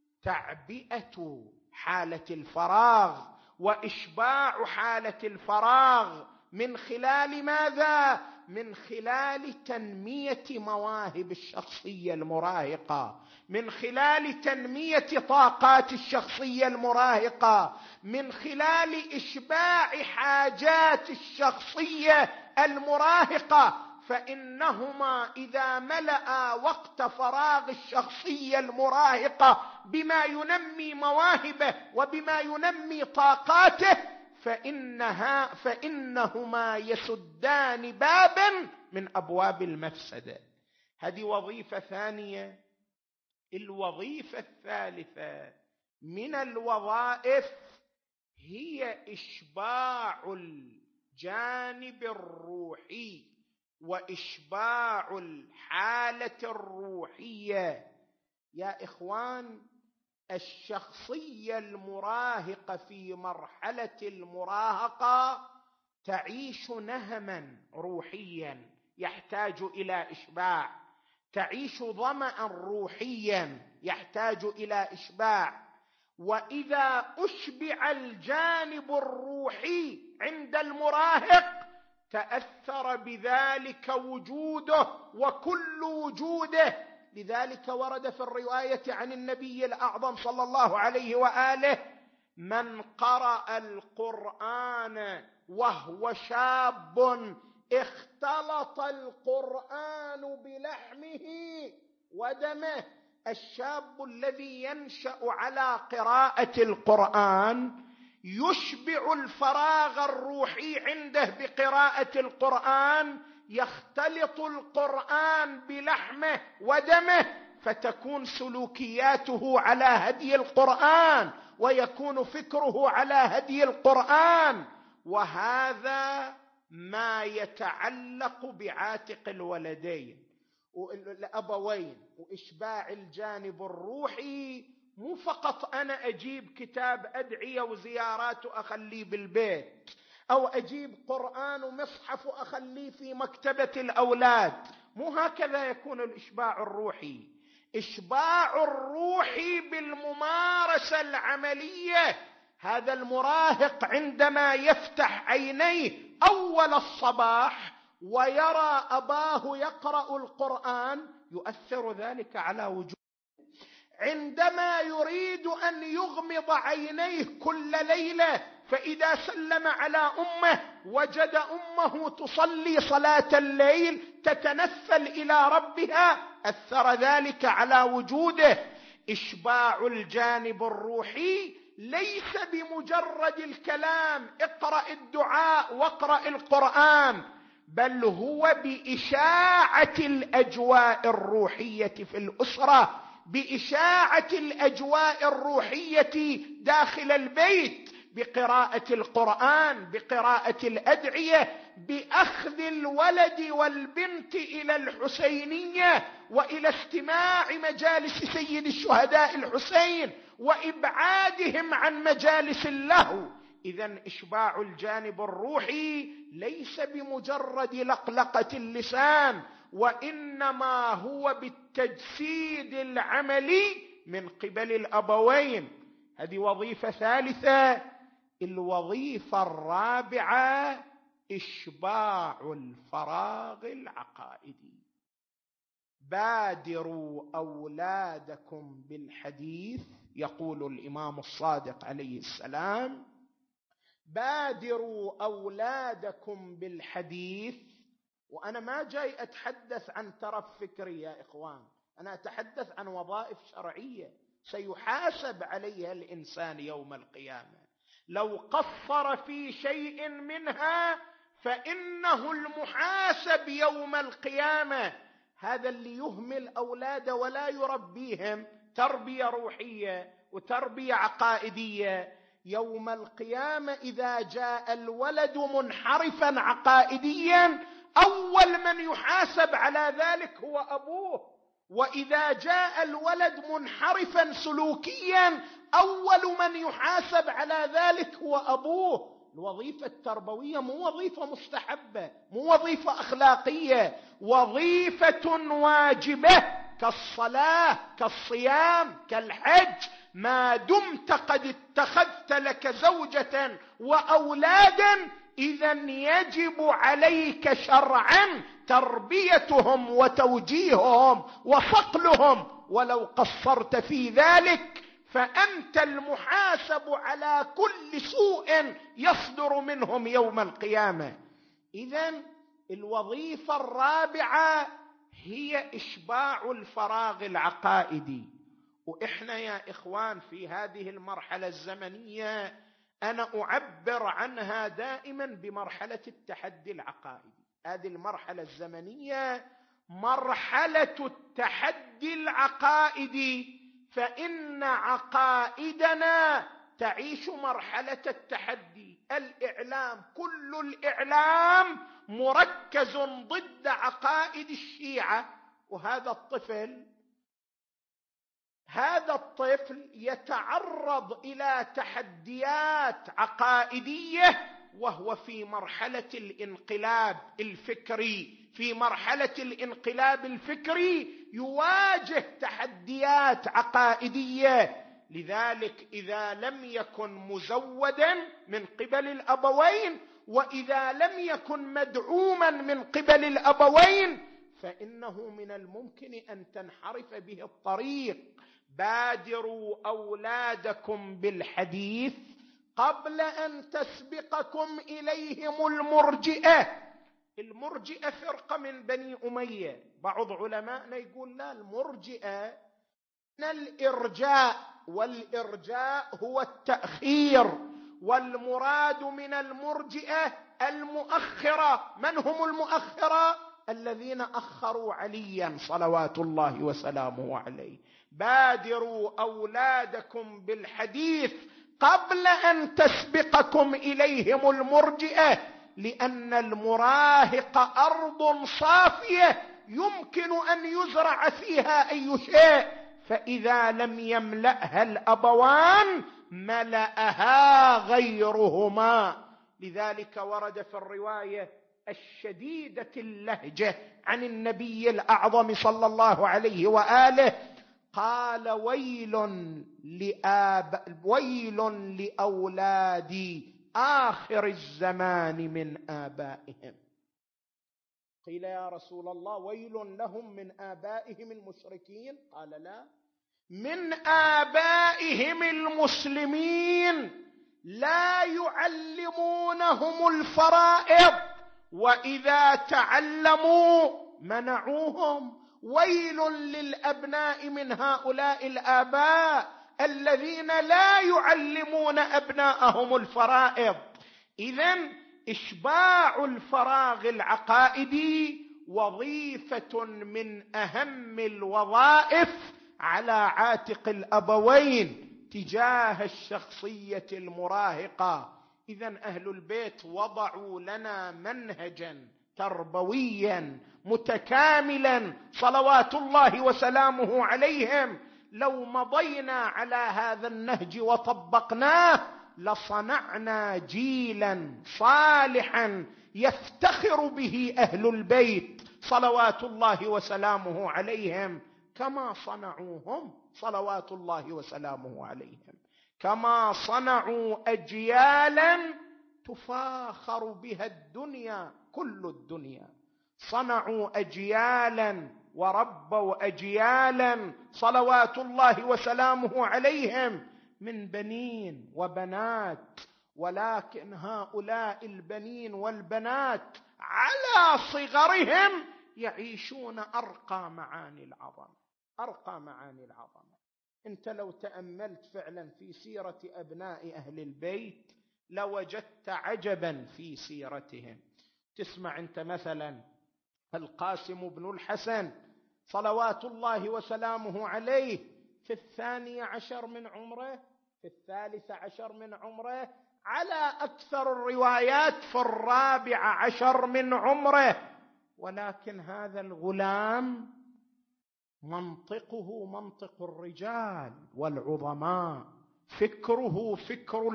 تعبئة حالة الفراغ وإشباع حالة الفراغ من خلال ماذا؟ من خلال تنمية مواهب الشخصية المراهقة، من خلال تنمية طاقات الشخصية المراهقة، من خلال إشباع حاجات الشخصية المراهقة. فإنهما إذا ملأ وقت فراغ الشخصية المراهقة بما ينمي مواهبه وبما ينمي طاقاته فإنها فإنهما يسدان بابا من أبواب المفسدة. هذه وظيفة ثانية. الوظيفة الثالثة من الوظائف هي إشباع الجانب الروحي وإشباع الحالة الروحية. يا إخوان، الشخصية المراهقة في مرحلة المراهقة تعيش نهما روحيا يحتاج إلى إشباع، تعيش ظمأ روحيا يحتاج إلى إشباع. وإذا أشبع الجانب الروحي عند المراهق تأثر بذلك وجوده وكل وجوده. لذلك ورد في الرواية عن النبي الأعظم صلى الله عليه وآله: من قرأ القرآن وهو شاب اختلط القرآن بلحمه ودمه. الشاب الذي ينشأ على قراءة القرآن يشبع الفراغ الروحي عنده بقراءة القرآن، يختلط القرآن بلحمه ودمه، فتكون سلوكياته على هدي القرآن ويكون فكره على هدي القرآن. وهذا ما يتعلق بعاتق الولدين الأبوين وإشباع الجانب الروحي. مو فقط أنا أجيب كتاب أدعية وزيارات وأخليه بالبيت، أو أجيب قرآن ومصحف وأخليه في مكتبة الأولاد. مو هكذا يكون الإشباع الروحي. إشباع الروحي بالممارسة العملية. هذا المراهق عندما يفتح عينيه أول الصباح ويرى أباه يقرأ القرآن يؤثر ذلك على وجوده. عندما يريد أن يغمض عينيه كل ليلة فإذا سلم على أمه وجد أمه تصلي صلاة الليل تتنفل إلى ربها أثر ذلك على وجوده. إشباع الجانب الروحي ليس بمجرد الكلام اقرأ الدعاء واقرأ القرآن، بل هو بإشاعة الأجواء الروحية في الأسرة، بإشاعة الأجواء الروحية داخل البيت، بقراءة القرآن، بقراءة الأدعية، بأخذ الولد والبنت إلى الحسينية وإلى استماع مجالس سيد الشهداء الحسين وإبعادهم عن مجالس اللهو. إذن إشباع الجانب الروحي ليس بمجرد لقلقة اللسان، وإنما هو بالتجسيد العملي من قبل الأبوين. هذه وظيفة ثالثة. الوظيفة الرابعة إشباع الفراغ العقائدي. بادروا أولادكم بالحديث، يقول الإمام الصادق عليه السلام: بادروا أولادكم بالحديث. وأنا ما جاي أتحدث عن ترف فكري يا إخوان، أنا أتحدث عن وظائف شرعية سيحاسب عليها الإنسان يوم القيامة. لو قصر في شيء منها فإنه المحاسب يوم القيامة. هذا اللي يهمل أولاده ولا يربيهم تربية روحية وتربية عقائدية، يوم القيامة إذا جاء الولد منحرفا عقائديا أول من يحاسب على ذلك هو أبوه. وإذا جاء الولد منحرفا سلوكيا أول من يحاسب على ذلك هو أبوه. الوظيفة التربوية مو وظيفة مستحبة، مو وظيفة أخلاقية، وظيفة واجبة كالصلاة كالصيام كالحج. ما دمت قد اتخذت لك زوجة وأولادا إذن يجب عليك شرعا تربيتهم وتوجيههم وصقلهم، ولو قصرت في ذلك فأنت المحاسب على كل سوء يصدر منهم يوم القيامة. إذن الوظيفة الرابعة هي إشباع الفراغ العقائدي. وإحنا يا إخوان في هذه المرحلة الزمنية أنا أعبر عنها دائما بمرحلة التحدي العقائدي. هذه المرحلة الزمنية مرحلة التحدي العقائدي، فإن عقائدنا تعيش مرحلة التحدي. الإعلام، كل الإعلام مركز ضد عقائد الشيعة. وهذا الطفل هذا الطفل يتعرض إلى تحديات عقائدية وهو في مرحلة الانقلاب الفكري. في مرحلة الانقلاب الفكري يواجه تحديات عقائدية. لذلك إذا لم يكن مزودا من قبل الأبوين وإذا لم يكن مدعوما من قبل الأبوين فإنه من الممكن أن تنحرف به الطريق. بادروا أولادكم بالحديث قبل أن تسبقكم إليهم المرجئة. المرجئة فرقة من بني أمية. بعض علماءنا يقول لا، المرجئة من الإرجاء، والإرجاء هو التأخير، والمراد من المرجئة المؤخرة. من هم المؤخرة؟ الذين أخروا عليا صلوات الله وسلامه عليه. بادروا أولادكم بالحديث قبل أن تسبقكم إليهم المرجئة، لأن المراهق أرض صافية يمكن أن يزرع فيها أي شيء، فإذا لم يملأها الأبوان ملأها غيرهما. لذلك ورد في الرواية الشديدة اللهجة عن النبي الأعظم صلى الله عليه وآله قال: ويل لآب ويل لأولادي آخر الزمان من آبائهم. قيل يا رسول الله ويل لهم من آبائهم المشركين؟ قال لا، من آبائهم المسلمين لا يعلمونهم الفرائض، وإذا تعلموا منعوهم. ويل للأبناء من هؤلاء الآباء الذين لا يعلمون أبناءهم الفرائض. إذن إشباع الفراغ العقائدي وظيفة من أهم الوظائف على عاتق الأبوين تجاه الشخصية المراهقة. إذن أهل البيت وضعوا لنا منهجا تربويا متكاملا صلوات الله وسلامه عليهم. لو مضينا على هذا النهج وطبقناه لصنعنا جيلا صالحا يفتخر به أهل البيت صلوات الله وسلامه عليهم، كما صنعوهم صلوات الله وسلامه عليهم، كما صنعوا أجيالا تفاخر بها الدنيا كل الدنيا. صنعوا أجيالا وربوا أجيالا صلوات الله وسلامه عليهم من بنين وبنات، ولكن هؤلاء البنين والبنات على صغرهم يعيشون أرقى معاني العظمة، أرقى معاني العظمة. أنت لو تأملت فعلا في سيرة أبناء أهل البيت لوجدت عجبا في سيرتهم. تسمع أنت مثلا القاسم بن الحسن صلوات الله وسلامه عليه في الثاني عشر من عمره، في الثالث عشر من عمره، على أكثر الروايات في الرابع عشر من عمره. ولكن هذا الغلام منطقه منطق الرجال والعظماء، فكره فكر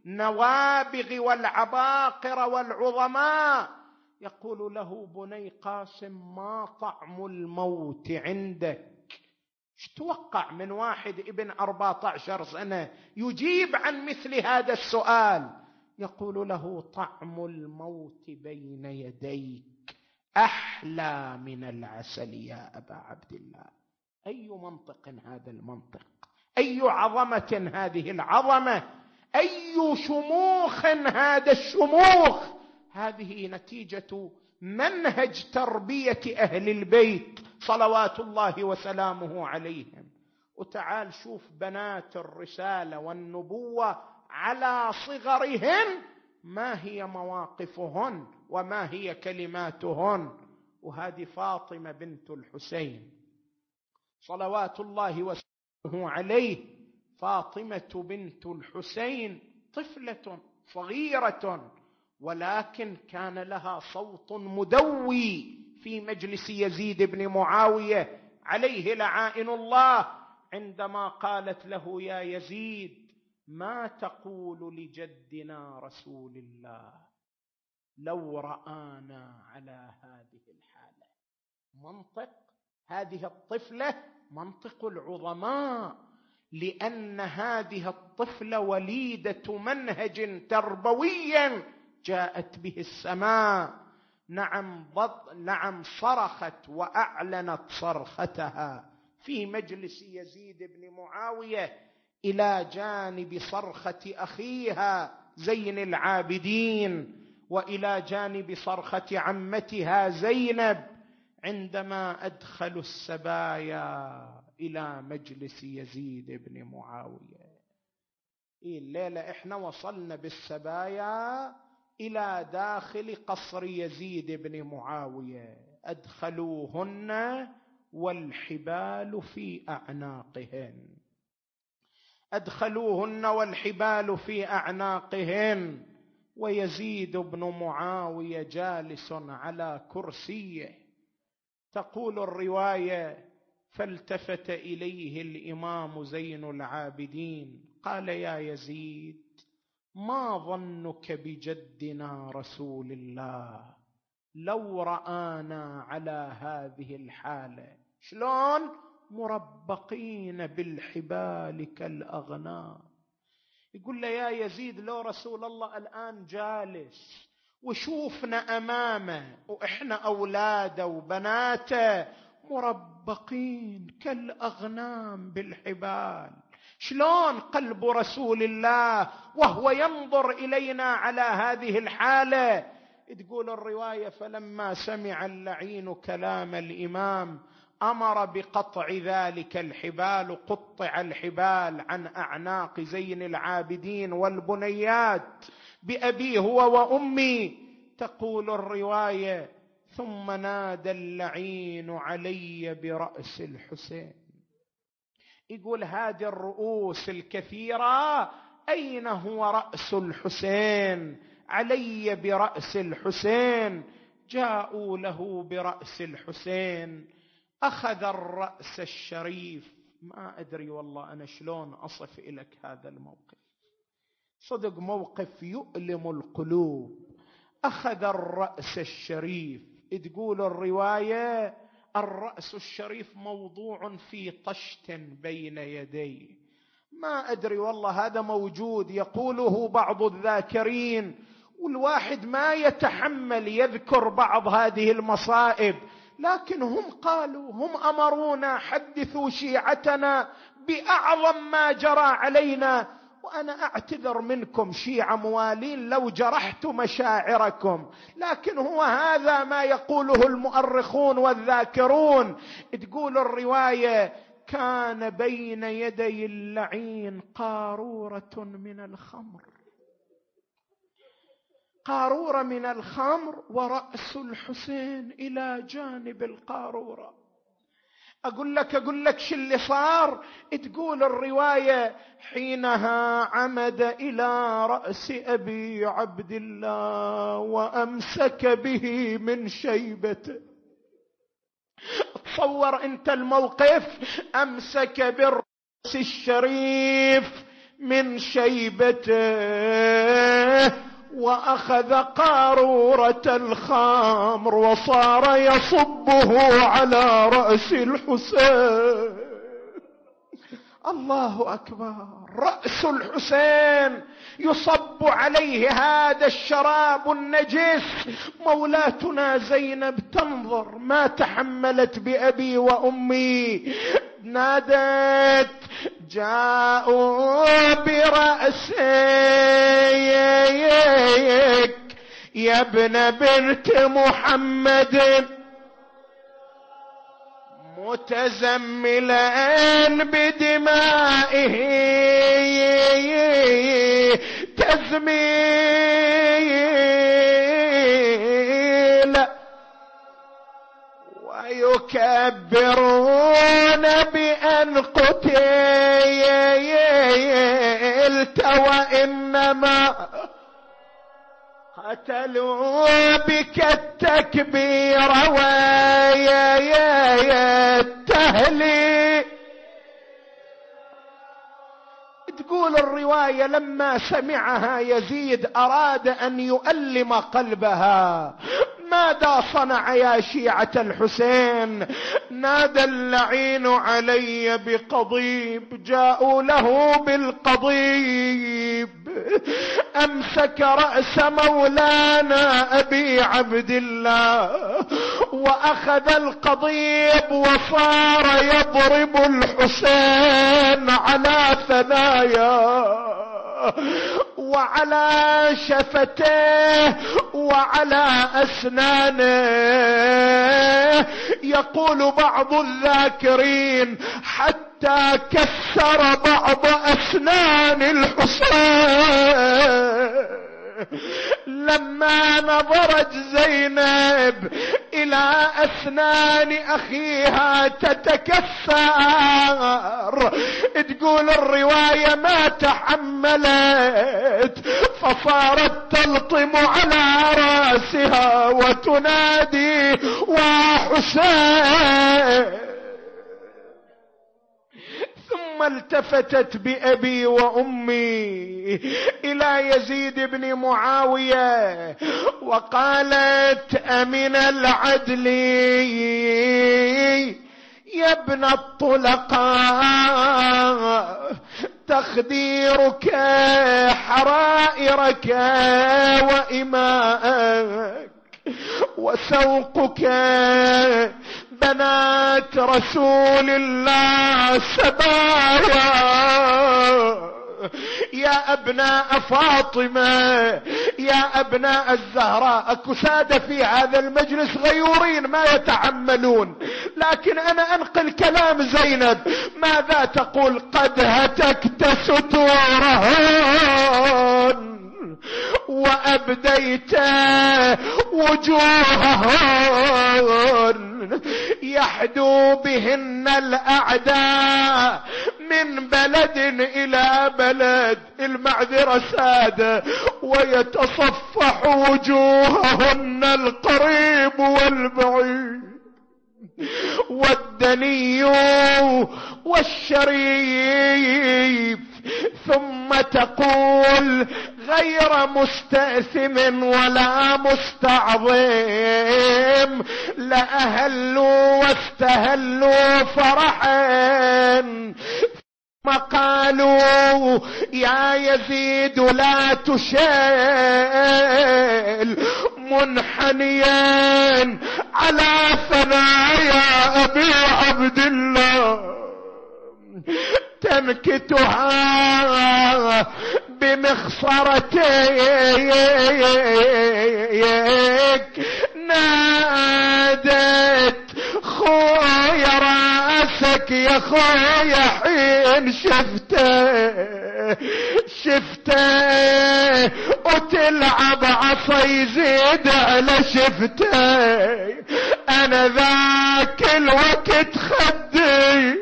النوابغ والعباقرة والعظماء. يقول له: بني قاسم، ما طعم الموت عندك؟ ايش توقع من واحد ابن أربعة عشر سنة يجيب عن مثل هذا السؤال؟ يقول له: طعم الموت بين يديك أحلى من العسل يا أبا عبد الله. أي منطق هذا المنطق؟ أي عظمة هذه العظمة؟ أي شموخ هذا الشموخ؟ هذه نتيجة منهج تربية أهل البيت صلوات الله وسلامه عليهم. وتعال شوف بنات الرسالة والنبوة على صغرهن ما هي مواقفهن وما هي كلماتهن. وهذه فاطمة بنت الحسين صلوات الله وسلامه عليه، فاطمة بنت الحسين طفلة صغيرة، ولكن كان لها صوت مدوي في مجلس يزيد بن معاوية عليه لعائن الله، عندما قالت له: يا يزيد، ما تقول لجدنا رسول الله لو رآنا على هذه الحالة؟ منطق هذه الطفلة منطق العظماء، لأن هذه الطفلة وليدة منهج تربوي جاءت به السماء. نعم ضد نعم صرخت وأعلنت صرختها في مجلس يزيد بن معاوية إلى جانب صرخة أخيها زين العابدين، وإلى جانب صرخة عمتها زينب، عندما أدخلوا السبايا إلى مجلس يزيد بن معاوية. إيه الليلة إحنا وصلنا بالسبايا إلى داخل قصر يزيد بن معاوية. أدخلوهن والحبال في أعناقهن، أدخلوهن والحبال في أعناقهن، ويزيد بن معاوية جالس على كرسيه. تقول الرواية: فالتفت إليه الإمام زين العابدين قال: يا يزيد، ما ظنك بجدنا رسول الله لو رآنا على هذه الحالة؟ شلون؟ مربقين بالحبال كالأغنام. يقول له: يا يزيد، لو رسول الله الآن جالس وشوفنا أمامه وإحنا أولاده وبناته مربقين كالأغنام بالحبال، شلون قلب رسول الله وهو ينظر إلينا على هذه الحالة؟ تقول الرواية: فلما سمع اللعين كلام الإمام أمر بقطع ذلك الحبال، قطع الحبال عن أعناق زين العابدين والبنيات بأبي هو وأمي. تقول الرواية: ثم نادى اللعين علي برأس الحسين. يقول: هذه الرؤوس الكثيرة أين هو رأس الحسين؟ علي برأس الحسين. جاءوا له برأس الحسين، أخذ الرأس الشريف. ما أدري والله أنا شلون أصف إليك هذا الموقف، صدق موقف يؤلم القلوب. أخذ الرأس الشريف. تقول الرواية: الرأس الشريف موضوع في طشت بين يديه. ما أدري والله هذا موجود يقوله بعض الذاكرين، والواحد ما يتحمل يذكر بعض هذه المصائب، لكن هم قالوا، هم أمرونا: حدثوا شيعتنا بأعظم ما جرى علينا. وأنا أعتذر منكم شيعة موالين لو جرحت مشاعركم، لكن هو هذا ما يقوله المؤرخون والذاكرون. تقول الرواية: كان بين يدي اللعين قارورة من الخمر، قارورة من الخمر، ورأس الحسين إلى جانب القارورة. أقول لك أقول لك شو اللي صار. تقول الرواية: حينها عمد إلى رأس أبي عبد الله وأمسك به من شيبته. تصور انت الموقف. امسك بالرأس الشريف من شيبته واخذ قارورة الخمر وصار يصبه على رأس الحسين. الله اكبر. رأس الحسين يصب عليه هذا الشراب النجس. مولاتنا زينب تنظر، ما تحملت بأبي وأمي، نادت جاءوا برأسيك يا ابن بنت محمد متزملا بدمائه تزميل ويكبرون بأن قتلت وإنما قتلوا بك التكبير والتهليل. تقول الرواية لما سمعها يزيد أراد أن يؤلم قلبها. ماذا صنع يا شيعة الحسين؟ نادى اللعين علي بقضيب، جاءوا له بالقضيب، أمسك رأس مولانا أبي عبد الله وأخذ القضيب وصار يضرب الحسين على ثناياه وعلى شفتيه وعلى أسنانه. يقول بعض الذاكرين حتى كسر بعض أسنان الحسين. لما نظرت زينب إلى أسنان أخيها تتكسر، تقول الرواية ما تحملت فصارت تلطم على رأسها وتنادي وحسين. ثم التفتت بأبي وأمي إلى يزيد بن معاوية وقالت أمن العدل يا ابن الطلقاء تخديرك حرائرك وإماءك وسوقك بنات رسول الله سبايا يا أبناء فاطمة يا أبناء الزهراء. أكو سادة في هذا المجلس غيورين ما يتحملون، لكن أنا أنقل كلام زينب. ماذا تقول؟ قد هتكت ستورهن وأبديت وجوههن يحدو بهن الأعداء من بلد إلى بلد، المعذرة سادة، ويتصفح وجوههن القريب والبعيد والدني والشريف. ثم تقول غير مستأثم ولا مستعظم لأهلوا واستهلوا فرحا. ثم قالوا يا يزيد لا تشيل منحنيا على ثنايا أبي عبد الله تنكتها بمخصرتيك. نادت خويا راسك يا خويا حين شفته شفته وتلعب عصا يزيد على شفته. انا ذاك الوقت خدي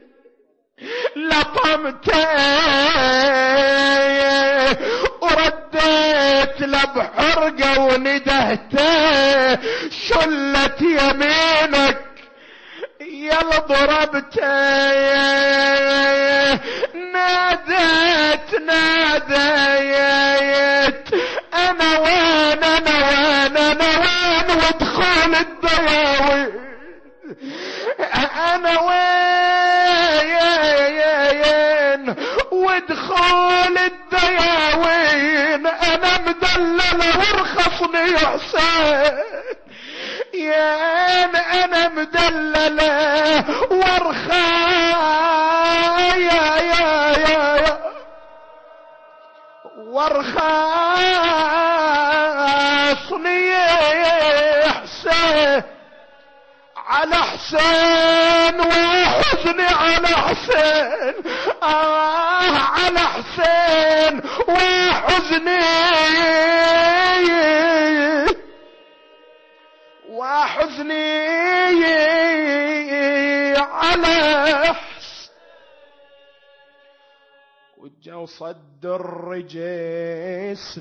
لطمته ورديت له بحرقه وندهته شلت يمينك يلا ضربته ناديت ناديت انا وين انا وين انا وين وادخل الدياوين انا وين وادخل الدياوين انا مدلل وارخصني يا حسين يا انا مدلله وارخى يا يا يا وارخصني يا حسين على حسين وحزني على حسين آه على حسين وحزني وحزني على حسين وجو صد الرجس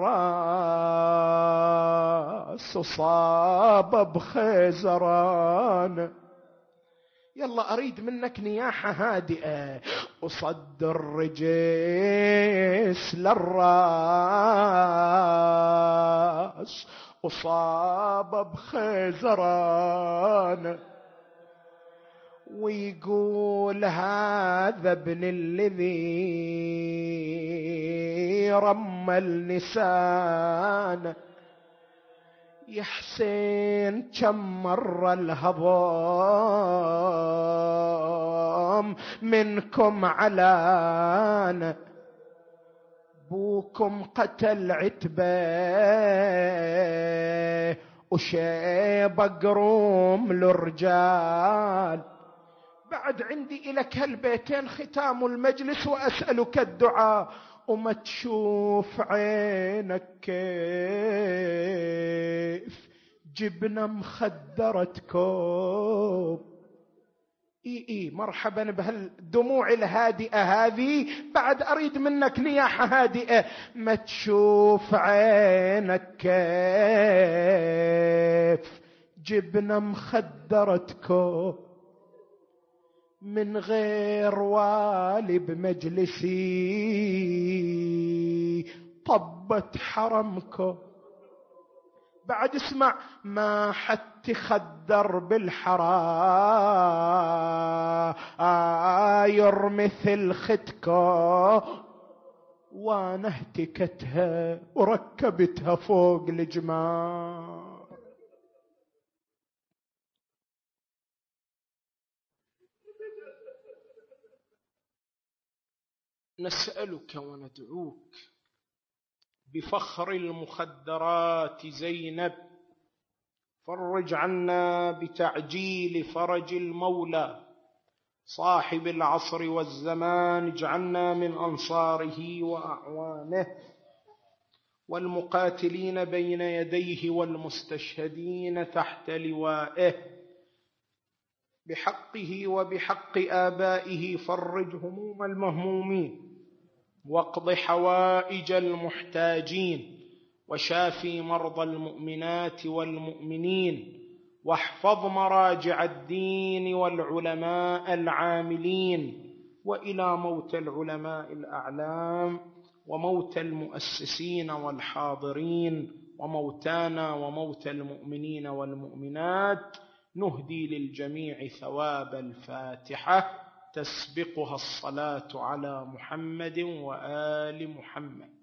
للراس وصاب بخيزران يلا اريد منك نياحة هادئة وصد الرجس للراس وصاب بخيزران ويقول هذا ابن الذي رمى النسان يا حسين كم مر الهضام منكم علان بوكم قتل عتبه وشيب قروم للرجال بعد عندي إلك هالبيتين ختام المجلس وأسألك الدعاء وما تشوف عينك كيف جبنة مخدرة كوب اي اي مرحبا بهالدموع الهادئة هذه بعد اريد منك نياحة هادئة ما تشوف عينك كيف جبنة مخدرة كوب من غير والي بمجلسي طبت حرمكم بعد اسمع ما حد خدر بالحراير مثل ختكو وانا اهتكتها وركبتها فوق الجمال نسألك وندعوك بفخر المخدرات زينب فرج عنا بتعجيل فرج المولى صاحب العصر والزمان اجعلنا من أنصاره وأعوانه والمقاتلين بين يديه والمستشهدين تحت لوائه بحقه وبحق آبائه فرج هموم المهمومين واقض حوائج المحتاجين وشافي مرضى المؤمنات والمؤمنين واحفظ مراجع الدين والعلماء العاملين وإلى موت العلماء الأعلام وموت المؤسسين والحاضرين وموتانا وموت المؤمنين والمؤمنات نهدي للجميع ثواب الفاتحة تسبقها الصلاة على محمد وآل محمد.